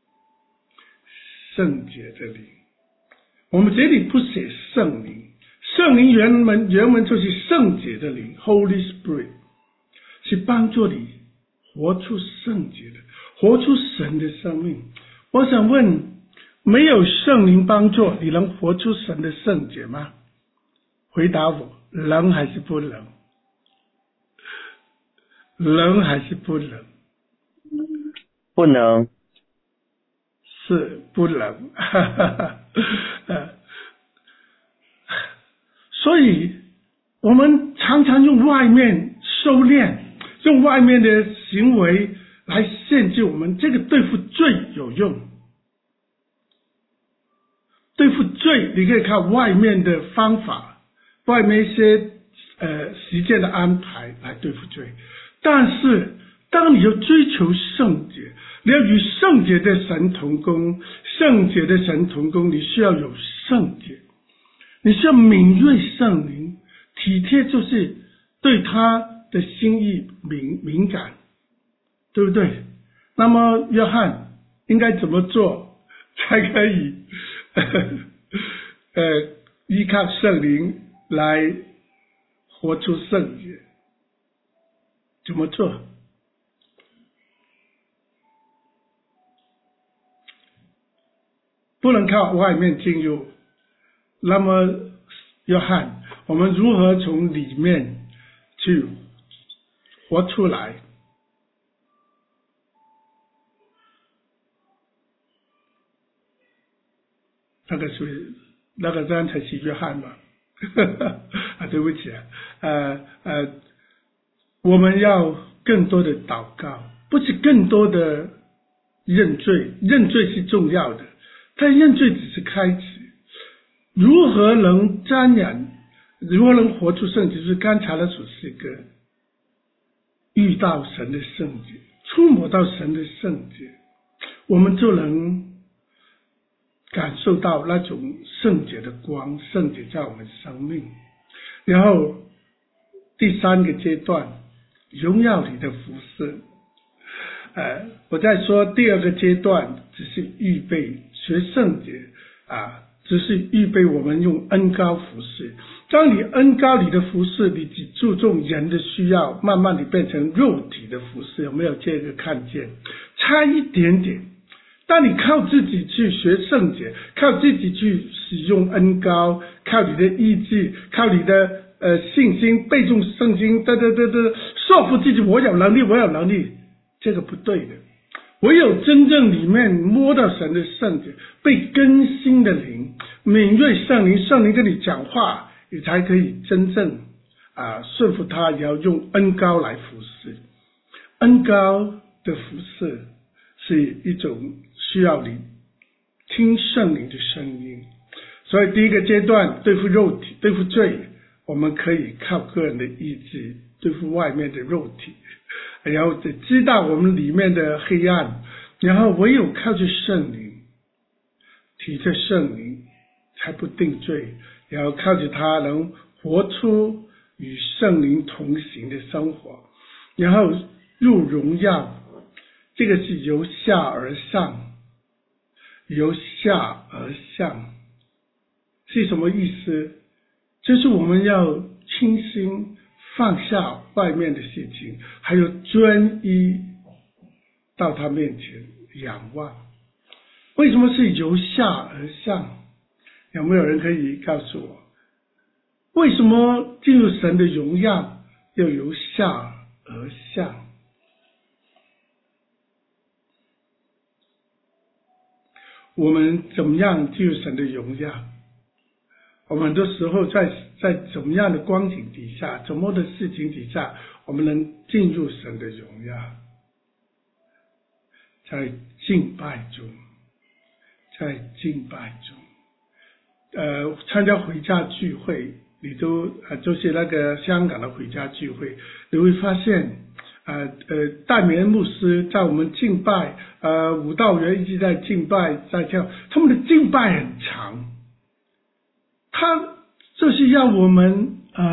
圣洁的灵。我们这里不写圣灵，圣灵原文就是圣洁的灵 Holy Spirit， 是帮助你活出圣洁的，活出神的生命。我想问，没有圣灵帮助，你能活出神的圣洁吗？回答我，能还是不能？能还是不能？ 不能。 是不能。所以我们常常用外面收敛，用外面的行为来限制我们，这个对付罪有用。对付罪你可以看外面的方法，外面一些时间的安排来对付罪。但是当你要追求圣洁，你要与圣洁的神同工，圣洁的神同工，你需要有圣洁，你需要敏锐圣灵，体贴就是对他的心意敏感，对不对？那么约翰应该怎么做才可以依靠圣灵来活出圣洁？怎么做？ 不能靠外面进入。那么约翰，我们如何从里面去活出来？那个刚才是约翰嘛？对不起我们要更多的祷告，不是更多的认罪，认罪是重要的，但认罪只是开始。如何能沾染，如何能活出圣洁，就是刚才那首诗歌，遇到神的圣洁，触摸到神的圣洁，我们就能感受到那种圣洁的光，圣洁在我们生命。然后第三个阶段，荣耀里的服侍。我在说第二个阶段只是预备学圣洁只是预备我们用恩膏服侍。当你恩膏里的服侍，你只注重人的需要，慢慢地变成肉体的服侍。有没有这个看见？差一点点。当你靠自己去学圣洁，靠自己去使用恩膏，靠你的意志，靠你的信心，背诵圣经，说服自己我有能力，这个不对的。唯有真正里面摸到神的圣洁，被更新的灵，敏锐圣灵跟你讲话，你才可以真正顺服他，也要用恩膏来服侍。恩膏的服侍是一种需要你听圣灵的声音。所以第一个阶段对付肉体，对付罪，我们可以靠个人的意志对付外面的肉体，然后知道我们里面的黑暗，然后唯有靠着圣灵，提着圣灵才不定罪，然后靠着他能活出与圣灵同行的生活，然后入荣耀。这个是由下而上，由下而上是什么意思？就是我们要清心放下外面的事情，还有专一到他面前仰望。为什么是由下而上？有没有人可以告诉我，为什么进入神的荣耀要由下而上？我们怎么样进入神的荣耀？我们很多时候在怎么样的光景底下，怎么的事情底下，我们能进入神的荣耀？在敬拜中，参加回家聚会，你都就是那个香港的回家聚会，你会发现戴冕牧师在我们敬拜，舞蹈员一直在敬拜，在跳，他们的敬拜很长，他就是要我们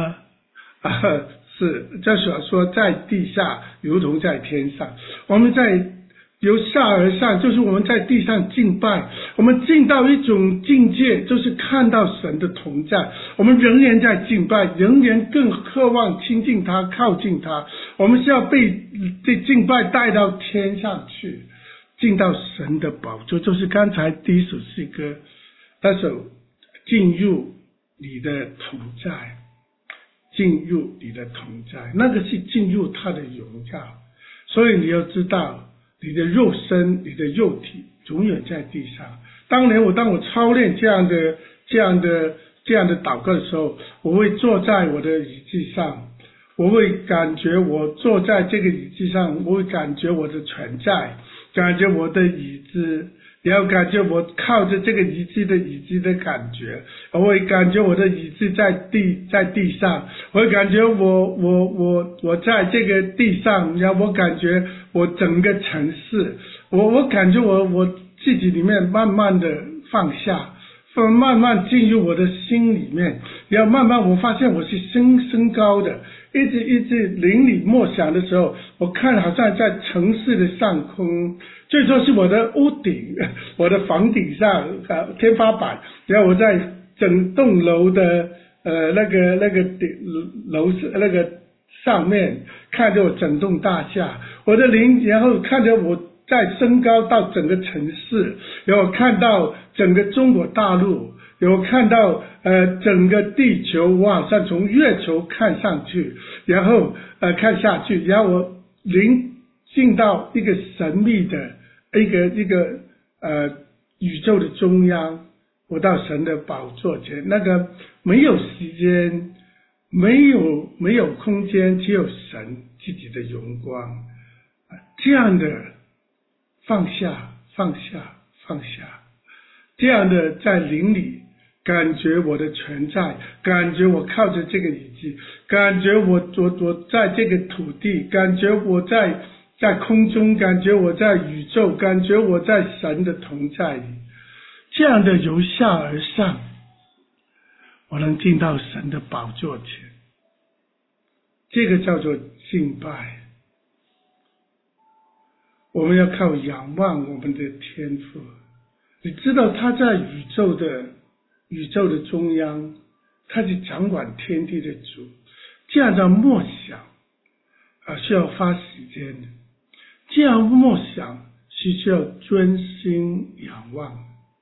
是就是说在地下如同在天上，我们在由下而上，就是我们在地上敬拜，我们进到一种境界，就是看到神的同在，我们仍然在敬拜，仍然更渴望亲近他，靠近他。我们是要被敬拜带到天上去，进到神的宝座，就是刚才第一首诗歌那首进入你的同在，进入你的同在，那个是进入他的荣耀。所以你要知道，你的肉身，你的肉体永远在地上。当我操练这样的祷告的时候，我会坐在我的椅子上，我会感觉我坐在这个椅子上，我会感觉我的存在，感觉我的椅子，然后感觉我靠着这个椅子的感觉，我会感觉我的椅子在地上，我会感觉我在这个地上，然后我感觉我整个城市，我感觉我自己里面慢慢的放下，慢慢进入我的心里面，然后慢慢我发现我是升高的，一直灵里默想的时候，我看好像在城市的上空，最多是我的屋顶，我的房顶上天花板，然后我在整栋楼的那个楼那个上面看着我整栋大厦，我的灵，然后看着我再升高到整个城市，然后看到整个中国大陆，然后看到整个地球，我好像从月球看上去，然后看下去，然后我临近到一个神秘的一个宇宙的中央，我到神的宝座前，那个没有时间，没有空间，只有神自己的荣光，这样的放下，这样的在灵里感觉我的存在，感觉我靠着这个椅子，感觉我在这个土地，感觉我在空中，感觉我在宇宙，感觉我在神的同在里，这样的由下而上，我能进到神的宝座前，这个叫做敬拜。我们要靠仰望我们的天父，你知道他在宇宙的中央，他是掌管天地的主，这样的默想需要花时间的，这样默想是需要专心仰望，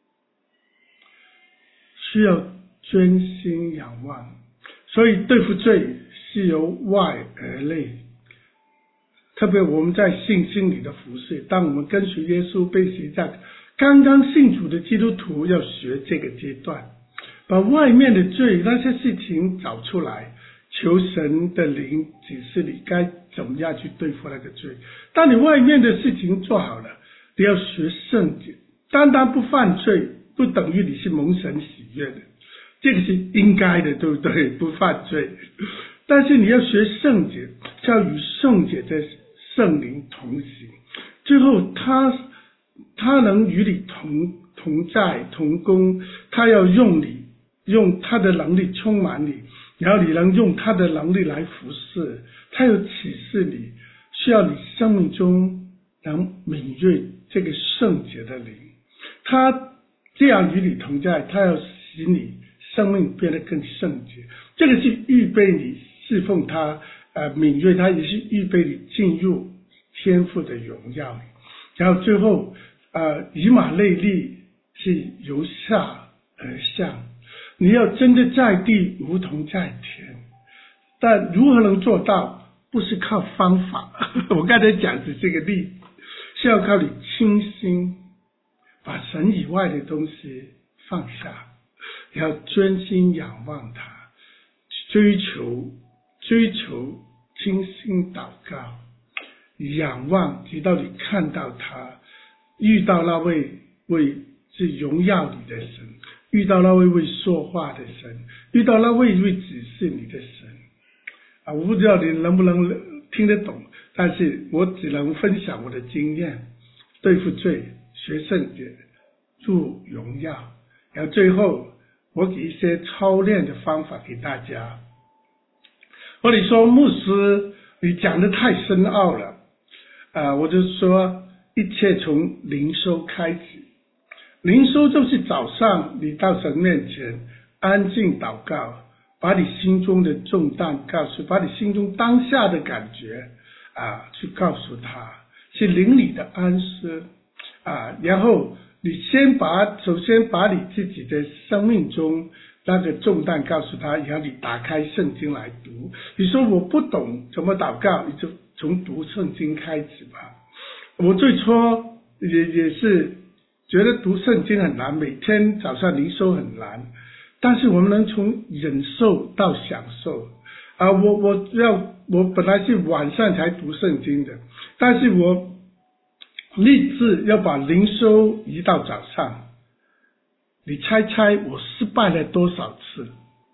需要专心仰望。所以对付罪是由外而内，特别我们在信心里的服侍，当我们跟随耶稣被洗在刚刚信主的基督徒要学这个阶段，把外面的罪那些事情找出来，求神的灵指示你该怎么样去对付那个罪。当你外面的事情做好了，你要学圣洁，单单不犯罪不等于你是蒙神喜悦的，这个是应该的，对不对？不犯罪，但是你要学圣洁，要与圣洁的圣灵同行，最后他能与你同在同工，他要用他的能力充满你，然后你能用他的能力来服侍，他有启示你，需要你生命中能敏锐这个圣洁的灵，他这样与你同在，他要使你生命变得更圣洁，这个是预备你侍奉他，敏锐他，也是预备你进入天父的荣耀里。然后最后以马内利是由下而上，你要真的在地如同在天，但如何能做到？不是靠方法我刚才讲的这个例子，是要靠你清心，把神以外的东西放下，要专心仰望他，追求清心祷告，仰望直到你看到他，遇到那位是荣耀你的神，遇到那位会说话的神，遇到那位会指示你的神我不知道你能不能听得懂，但是我只能分享我的经验，对付罪，学圣洁，祝荣耀。然后最后我给一些操练的方法给大家。或者说牧师你讲的太深奥了我就说一切从灵修开始。灵修就是早上你到神面前安静祷告，把你心中的重担告诉，把你心中当下的感觉去告诉他，是灵里的安息然后你首先把你自己的生命中那个重担告诉他，然后你打开圣经来读。你说我不懂怎么祷告，你就从读圣经开始吧。我最初也是觉得读圣经很难，每天早上灵修很难，但是我们能从忍受到享受我本来是晚上才读圣经的，但是我立志要把灵修移到早上。你猜我失败了多少次？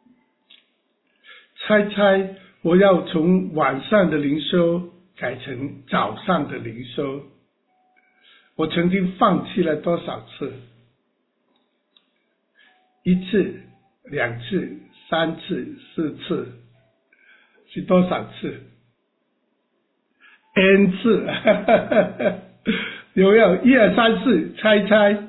猜我要从晚上的灵修改成早上的灵修，我曾经放弃了多少次？1次、2次、3次、4次，是多少次 ？N 次有没有？1、2、3、4，猜。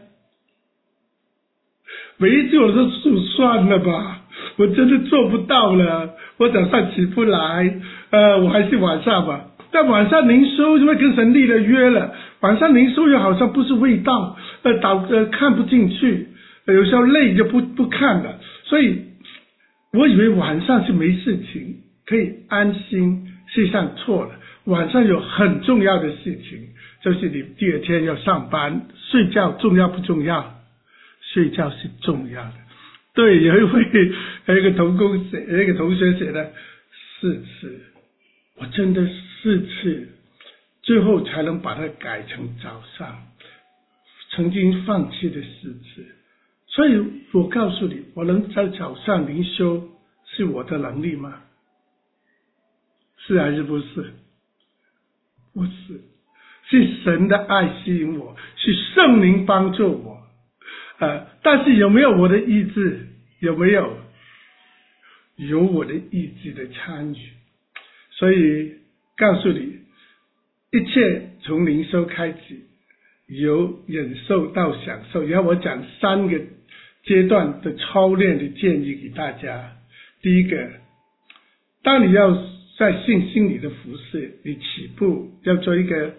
每一次我都数算了吧，我真的做不到了，我早上起不来我还是晚上吧。 但晚上灵修因为跟神立了约了，晚上灵修又好像不是味道，看不进去，有时候累就不看了，所以我以为晚上是没事情可以安心，事实上错了，晚上有很重要的事情，就是你第二天要上班，睡觉重要不重要？睡觉是重要的。对，有一个同学写了4次，我真的4次，最后才能把它改成早上，曾经放弃的4次。所以我告诉你，我能在早上灵修是我的能力吗？是还是不是？不是，是神的爱吸引我，是圣灵帮助我。但是有没有我的意志？有没有？有我的意志的参与。所以告诉你，一切从灵修开始，由忍受到享受。然后我讲3个阶段的操练的建议给大家。第一个，当你要在信心里的服侍，你起步要做一个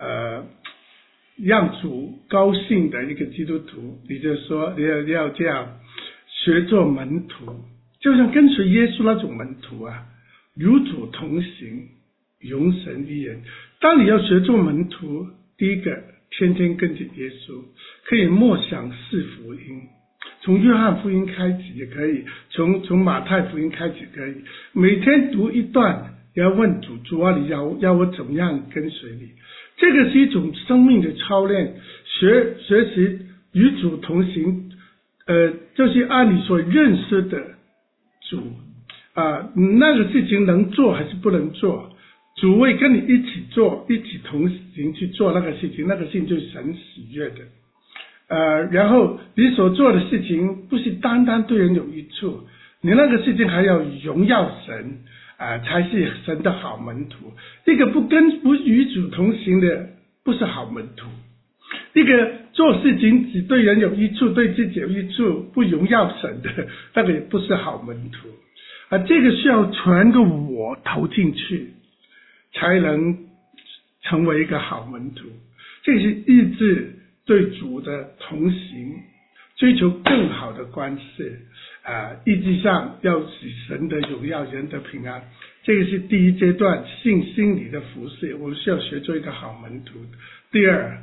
让主高兴的一个基督徒，你就说你要这样学做门徒，就像跟随耶稣那种门徒啊，与主同行，容神一人。当你要学做门徒，第一个，天天跟着耶稣，可以默想4福音，从约翰福音开始也可以，从马太福音开始可以，每天读一段，也要问主啊，你要我怎么样跟随你？这个是一种生命的操练，学习与主同行，就是按你所认识的主那个事情能做还是不能做，主会跟你一起做，一起同行去做那个事情，那个事情就是神喜悦的。然后你所做的事情不是单单对人有益处，你那个事情还要荣耀神才是神的好门徒。一个不与主同行的不是好门徒，一个做事情只对人有益处，对自己有益处，不荣耀神的，那个也不是好门徒。这个需要全个我投进去，才能成为一个好门徒。这是意志对主的同行，追求更好的关系意志上要使神的荣耀，人的平安。这个是第一阶段信心里的服事，我们需要学做一个好门徒。第二，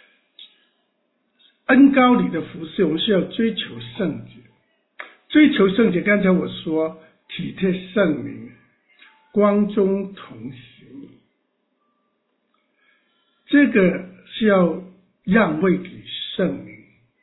恩膏里的服事，我们需要追求圣洁。追求圣洁，刚才我说体贴圣灵，光中同行，这个是要让位给圣灵。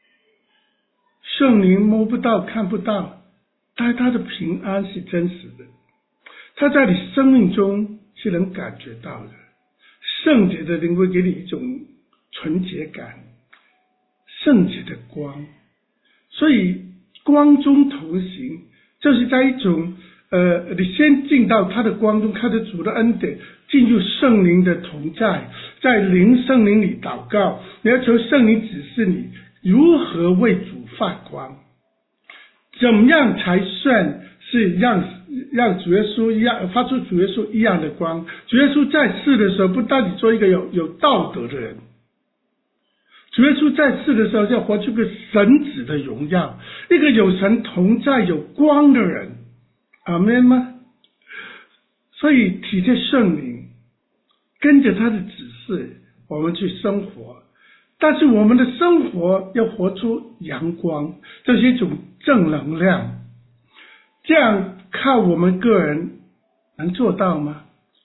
圣灵摸不到看不到，但他的平安是真实的，他在你生命中是能感觉到的。圣洁的灵会给你一种纯洁感，圣洁的光。所以光中同行，就是在一种你先进到他的光中，看着主的恩典，进入圣灵的同在，在圣灵里祷告，你要求圣灵指示你如何为主发光，怎么样才算是让主耶稣一样发出主耶稣一样的光。主耶稣在世的时候，不单只做一个有道德的人，主耶稣在世的时候要活出个神子的荣耀，一个有神同在有光的人。阿们吗？所以体贴圣灵，跟着他的指示我们去生活，但是我们的生活要活出阳光，这是一种正能量。这样靠我们个人能做到吗？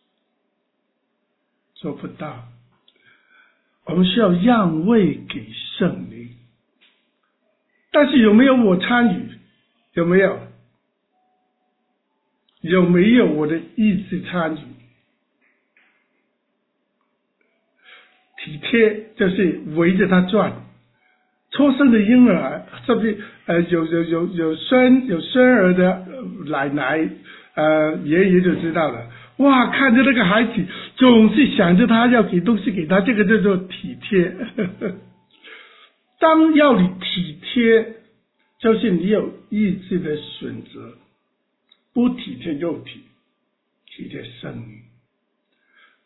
做不到。我们需要让位给圣灵，但是有没有我参与？有没有？有没有我的意志参与？体贴就是围着他转。出生的婴儿，甚至有孙儿的奶奶爷爷就知道了，哇，看着那个孩子总是想着他，要给东西给他，这个叫做体贴。当要你体贴，就是你有意志的选择，不体贴肉体，体贴圣灵。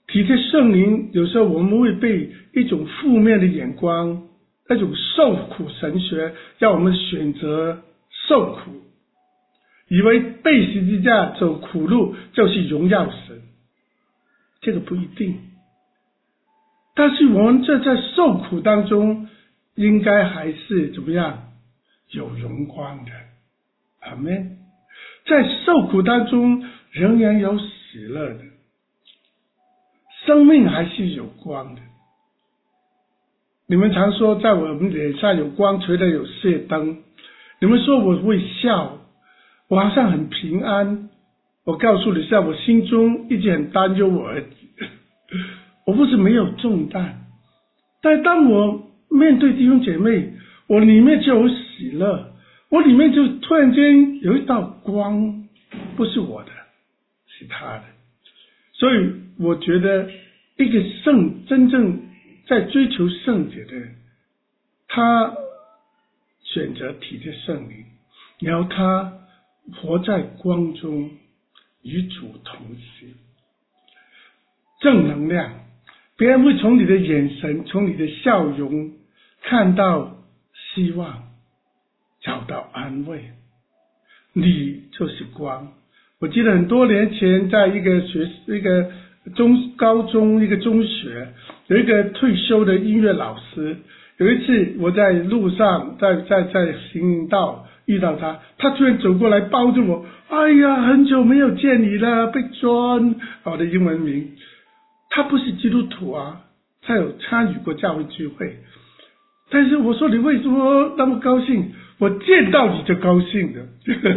体贴圣灵，有时候我们会被一种负面的眼光，那种受苦神学让我们选择受苦，以为背十字架走苦路就是荣耀神，这个不一定。但是我们这在受苦当中，应该还是怎么样？有荣光的。阿们。在受苦当中仍然有喜乐的，生命还是有光的。你们常说在我们脸上有光，垂的有射灯。你们说我会笑，我好像很平安。我告诉你下，我心中一直很担忧我儿子。我不是没有重担，但当我面对弟兄姐妹，我里面就有喜乐，我里面就突然间有一道光，不是我的，是他的。所以我觉得一个真正在追求圣洁的人，他选择体贴圣灵，然后他活在光中，与主同行。正能量，别人会从你的眼神，从你的笑容看到希望，找到安慰。你就是光。我记得很多年前，在一个高中一个中学，有一个退休的音乐老师。有一次我在路上，在行道遇到他，他突然走过来抱着我，哎呀，很久没有见你了 ，Big John， 我的英文名。他不是基督徒啊，他有参与过教会聚会，但是我说你为什么那么高兴？我见到你就高兴了，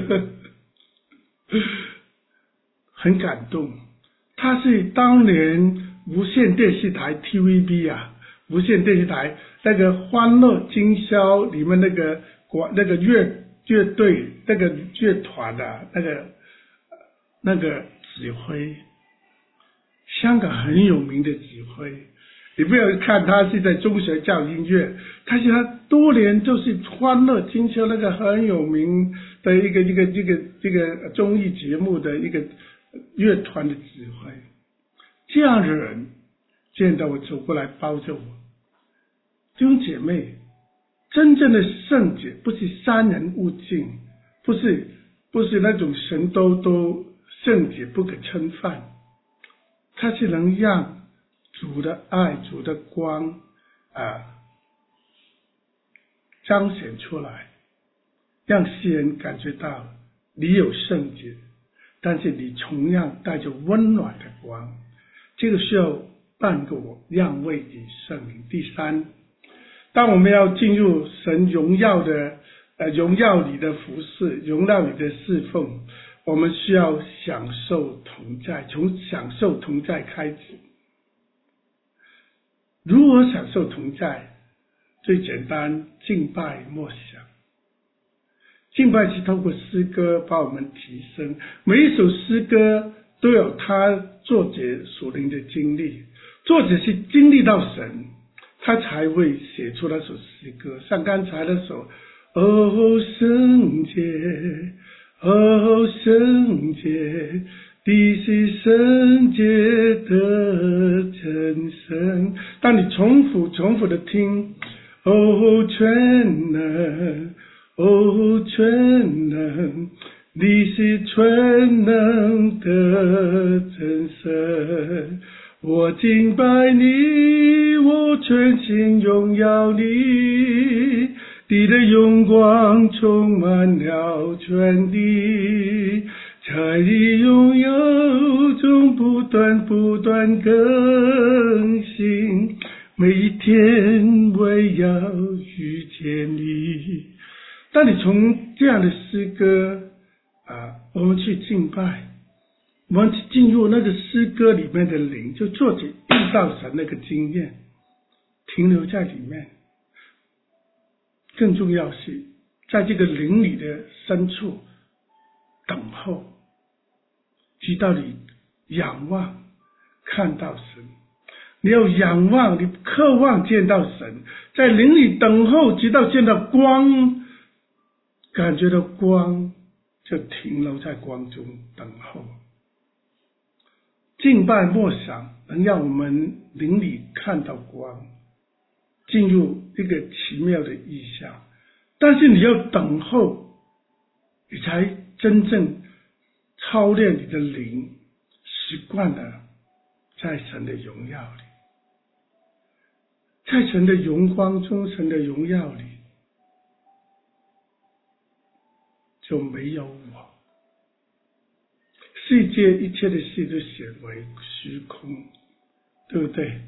很感动。他是当年无线电视台 TVB 啊，无线电视台那个欢乐今宵里面那个乐队那个乐团的那个指挥。香港很有名的指挥，你不要看他是在中学教音乐，但是他多年就是欢乐今宵那个很有名的一个综艺节目的一个乐团的指挥。这样的人见到我走过来抱着我。弟兄姐妹，真正的圣洁不是三人勿近，不是那种神都圣洁不可称犯，它是能让主的爱、主的光彰显出来，让世人感觉到你有圣洁，但是你同样带着温暖的光。这个需要半个我让位给圣灵。第三，当我们要进入神荣耀的荣耀里的服侍，荣耀里的侍奉，我们需要享受同在，从享受同在开始。如何享受同在？最简单，敬拜默想。敬拜是透过诗歌把我们提升，每一首诗歌都有他作者属灵的经历，作者是经历到神，他才会写出那首诗歌。像刚才那首哦圣洁，哦圣洁，你是圣洁的真神。当你重复的听，哦全能，哦全能，你是全能的真神。我敬拜你，我全心荣耀你，你的荣光充满了全地，在你荣耀中不断更新，每一天我要遇见你。当你从这样的诗歌我们去敬拜，我们进入那个诗歌里面的灵，就作者遇到神那个经验，停留在里面。更重要是在这个灵里的深处等候，直到你仰望看到神。你要仰望，你渴望见到神，在灵里等候，直到见到光，感觉到光，就停留在光中等候。 敬拜默想能让我们灵里看到光，进入一个奇妙的意象，但是你要等候，你才真正操练你的灵，习惯了在神的荣耀里，在神的荣光中，神的荣耀里就没有我，世界一切的事都显为虚空，对不对？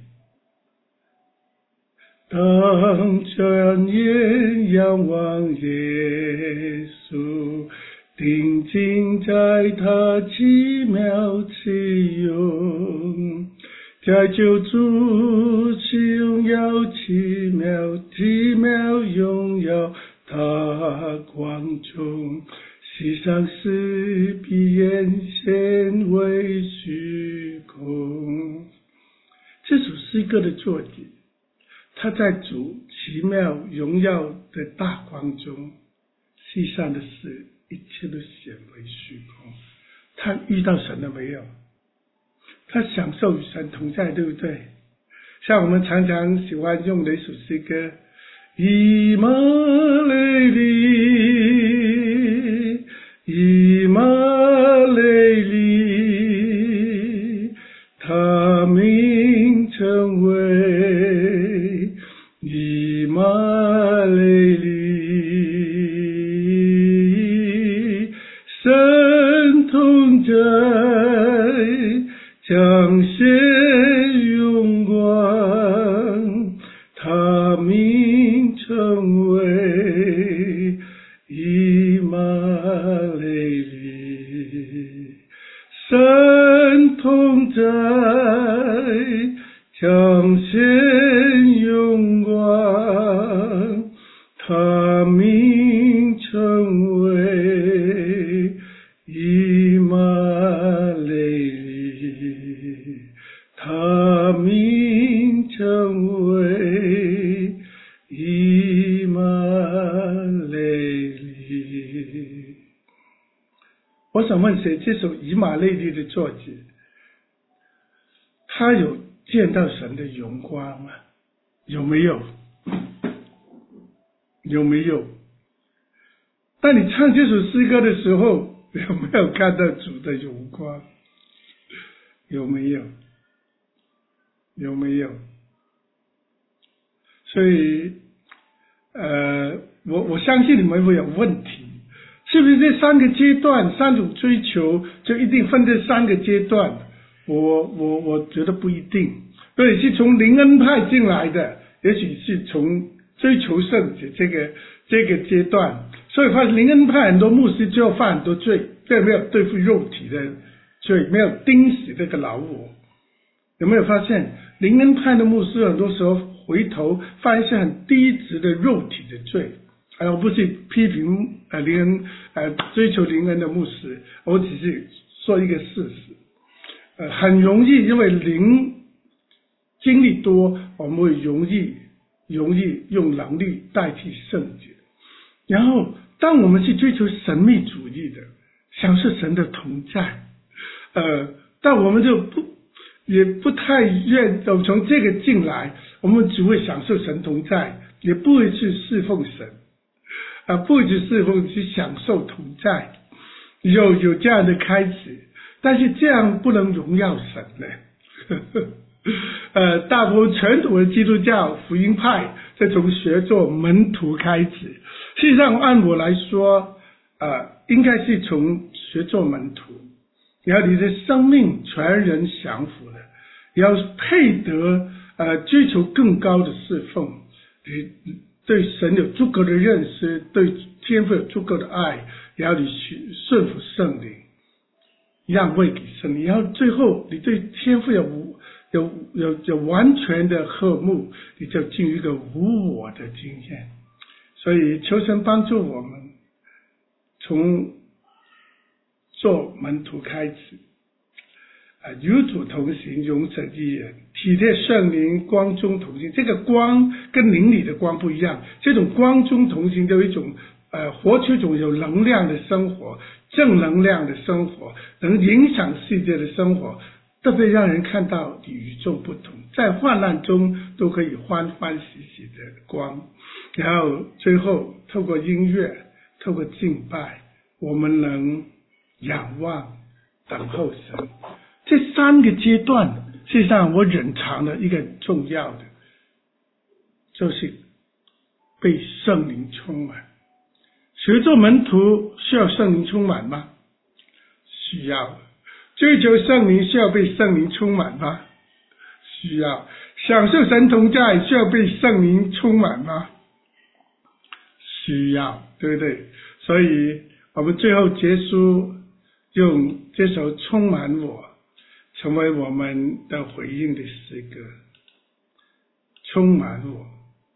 当转眼仰望耶稣，定睛在他奇妙奇用，在救主奇荣耀奇妙荣耀他光中，世上事必然显为虚空。这首诗歌的作者，他在主奇妙荣耀的大光中，世上的事一切都显为虚空。他遇到神了没有？他享受与神同在，对不对？像我们常常喜欢用的一首诗歌，以马内利，以马内利，他名称为以马内利，神同在，彰显荣光，他名称为以马内利，神同在，彰显荣光，他名称为以马内利，他名称为以马内利。我想问谁，这首以马内利的作者，他有见到神的荣光吗？有没有？有没有？当你唱这首诗歌的时候，有没有看到主的荣光？有没有？有没有？所以我相信你们会有问题，是不是这三个阶段，三种追求就一定分这三个阶段？我觉得不一定。对，是从灵恩派进来的，也许是从追求圣洁这个阶段，所以发现灵恩派很多牧师就要犯很多罪，对，没有对付肉体的罪，没有钉死这个老我。有没有发现灵恩派的牧师很多时候回头犯一些很低级的肉体的罪？我不是批评灵恩追求灵恩的牧师，我只是说一个事实。很容易因为灵经历多，我们会容易用能力代替圣洁。然后当我们去追求神秘主义的，享受神的同在，但我们就也不太愿从这个进来，我们只会享受神同在，也不会去侍奉神，不会去侍奉，去享受同在，有这样的开始，但是这样不能荣耀神呢。大部分传统的基督教福音派是从学做门徒开始，事实上按我来说，应该是从学做门徒，然后你的生命全人降服了，你要配得追求更高的侍奉，你对神有足够的认识，对天父有足够的爱，然后你去顺服圣灵，让位给圣灵，然后最后你对天父有完全的渴慕，你就进入一个无我的经验。所以求神帮助我们从做门徒开始，与主同行，永生一人，体贴圣灵，光中同行。这个光跟灵里的光不一样，这种光中同行就有一种活出一种有能量的生活，正能量的生活，能影响世界的生活， 特别让人看到与众不同，在患难中都可以欢欢喜喜的光。然后最后透过音乐，透过敬拜，我们能仰望等候神。这三个阶段实际上我隐藏了一个重要的，就是被圣灵充满。学做门徒需要圣灵充满吗？需要。追求圣灵需要被圣灵充满吗？需要。享受神同在需要被圣灵充满吗？需要，对不对？所以我们最后结束用这首充满我成为我们的回应的诗歌。充满我。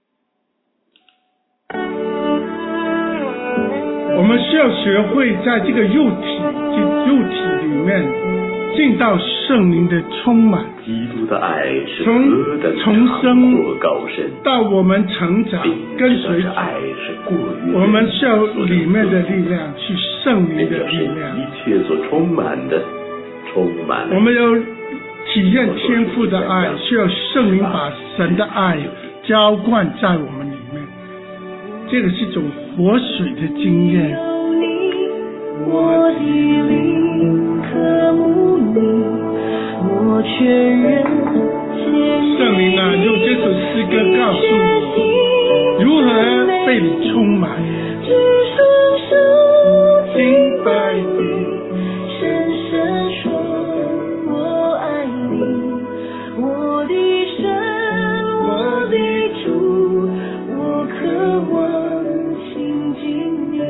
我们需要学会在这个肉体里面进到圣灵的充满。 基督的爱是从重生高深， 到我们成长跟随主， 爱是过于我们需要里面的力量去圣灵的力量， 一切所充满的充满。 我们要体验天父的爱，需要圣灵把神的爱浇灌在我们里面，这个是一种活水的经验。 我的灵渴慕你，我全人圣灵啊，用这首诗歌告诉我如何被你充满， 双手敬拜你， 深深说我爱你，我的神，我的主，我渴望亲近你。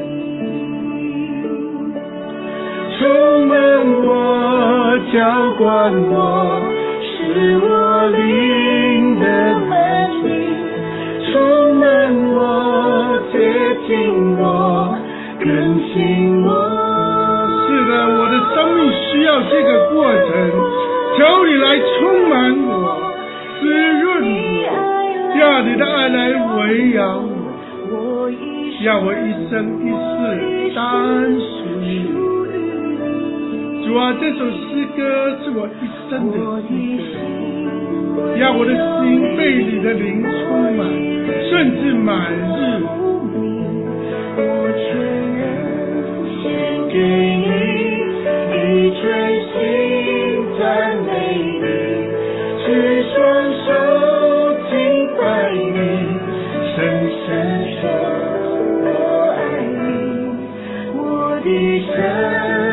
充满我，浇灌我， 是我灵的满溢，充满我，接近我，更新我。 是的，我的生命需要这个过程，求你来充满我，滋润我，让你的爱来围绕我，让我一生一世单属你。主啊，这首诗歌是我一生的诗歌，让我的心被你的灵充满，甚至满日。 我全人献给你，以全心赞美你，只双手敬拜你，深深说我爱你，我的神。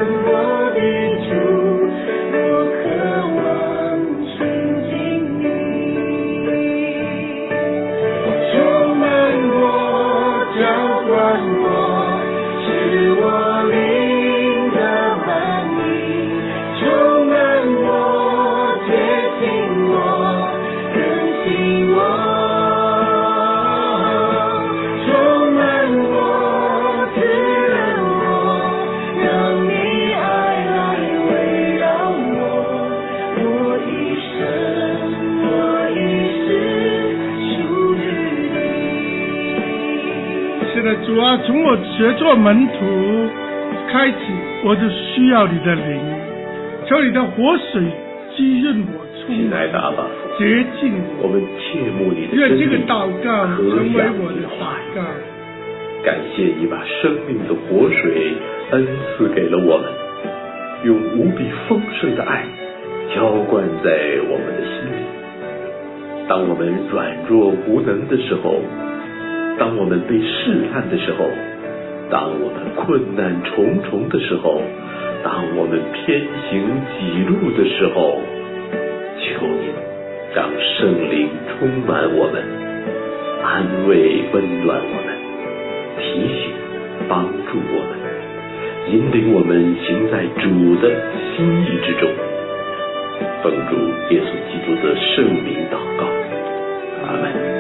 主啊，从我学做门徒开始，我就需要你的灵，求你的活水滋润我， 亲爱的阿爸父， 洁净我们切慕你的愿这个祷告成为我的祷告。 感谢你把生命的活水恩赐给了我们，用无比丰盛的爱浇灌在我们的心里。当我们软弱无能的时候，当我们被试探的时候，当我们困难重重的时候，当我们偏行己路的时候，求你让圣灵充满我们，安慰温暖我们，提醒帮助我们，引领我们行在主的心意之中。奉主耶稣基督的圣名祷告，阿们。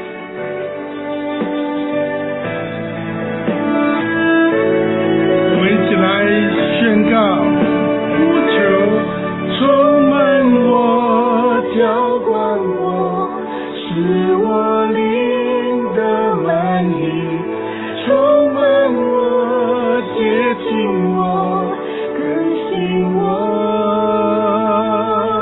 宣告呼求，充满我，浇灌我，是我灵的满溢，充满我，接近我，更新我。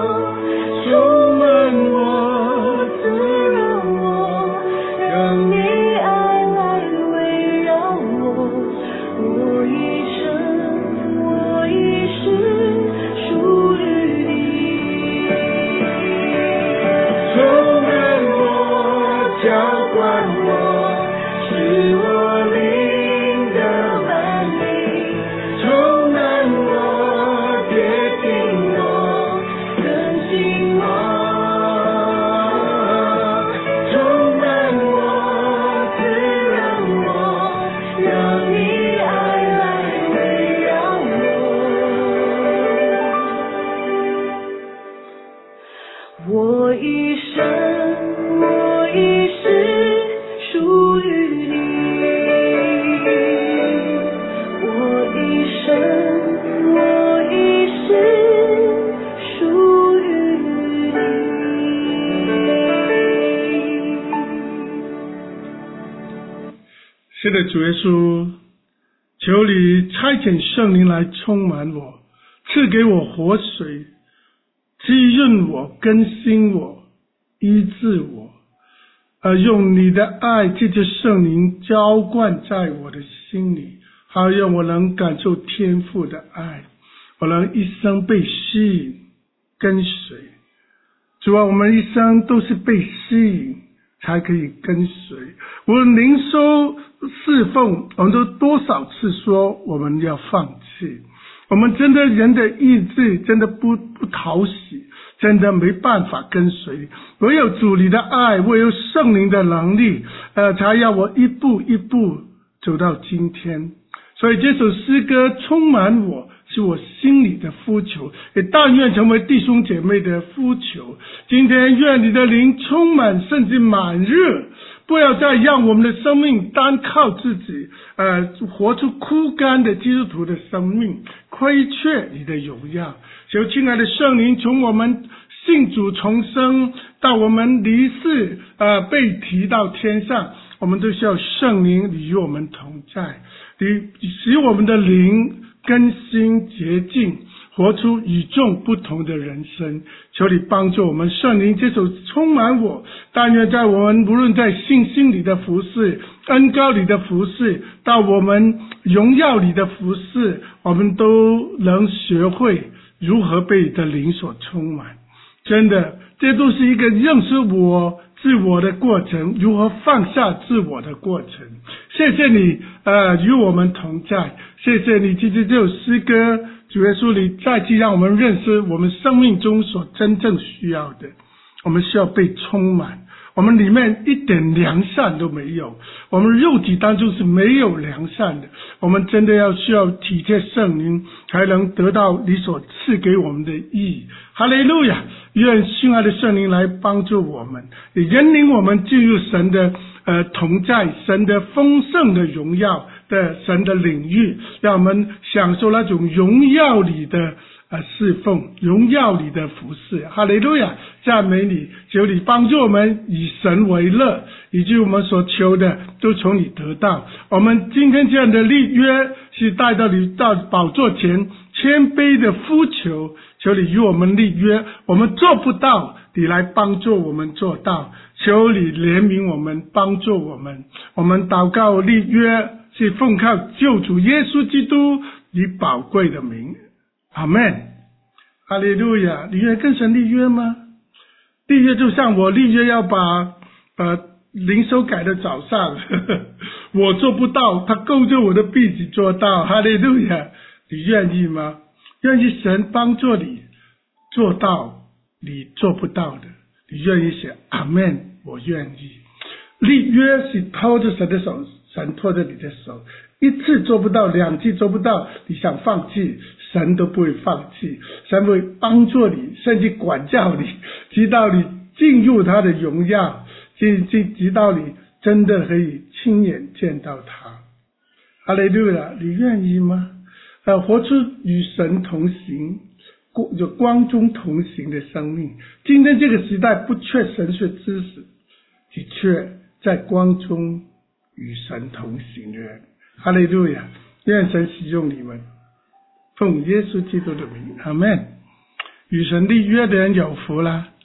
是的，主耶稣，求你差遣圣灵来充满我，赐给我活水，滋润我，更新我，医治我，用你的爱借着圣灵浇灌在我的心里，好让我能感受天父的爱，我能一生被吸引跟随。主啊，我们一生都是被吸引才可以跟随。无论灵修侍奉，我们都多少次说我们要放弃，我们真的人的意志真的不讨喜，真的没办法跟随，唯有主你的爱，唯有圣灵的能力，才让我一步一步走到今天。所以这首诗歌充满我，是我心里的呼求，也但愿成为弟兄姐妹的呼求。今天愿你的灵充满，甚至满热，不要再让我们的生命单靠自己，活出枯干的基督徒的生命，亏缺你的荣耀。求亲爱的圣灵，从我们信主重生到我们离世，被提到天上，我们都需要圣灵与我们同在，你使我们的灵更新洁净，活出与众不同的人生。求你帮助我们，圣灵这首充满我，但愿在我们无论在信心里的服事，恩膏里的服事，到我们荣耀里的服事，我们都能学会如何被你的灵所充满。真的，这都是一个认识我自我的过程，如何放下自我的过程。谢谢你与我们同在，谢谢你记着这首诗歌，主耶稣，你再次让我们认识我们生命中所真正需要的。我们需要被充满，我们里面一点良善都没有，我们肉体当中是没有良善的，我们真的需要体贴圣灵，才能得到你所赐给我们的意义。哈利路亚！愿亲爱的圣灵来帮助我们，也引领我们进入神的同在，神的丰盛的荣耀的神的领域，让我们享受那种荣耀里的侍奉，荣耀里的服侍。哈利路亚！赞美你，求你帮助我们以神为乐，以及我们所求的都从你得到。我们今天这样的立约是带到你到宝座前谦卑的呼求，求你与我们立约，我们做不到，你来帮助我们做到。求你怜悯我们，帮助我们。我们祷告立约是奉靠救主耶稣基督你宝贵的名。阿们。哈利路亚！你愿跟神立约吗？立约就像我立约要把灵修改的早上我做不到，他够着我的臂子做到。哈利路亚！你愿意吗？愿意神帮助你做到你做不到的，你愿意写阿们，我愿意。立约是拖着神的手，神拖着你的手，一次做不到，两次做不到，你想放弃，神都不会放弃，神会帮助你，甚至管教你，直到你进入他的荣耀，直到你真的可以亲眼见到他。哈利路亚！你愿意吗？活出与神同行，有光中同行的生命。今天这个时代不缺神学知识，只缺在光中与神同行的人。哈利路亚！愿神使用你们，奉耶稣基督的名，阿们。与神立约的人有福啦！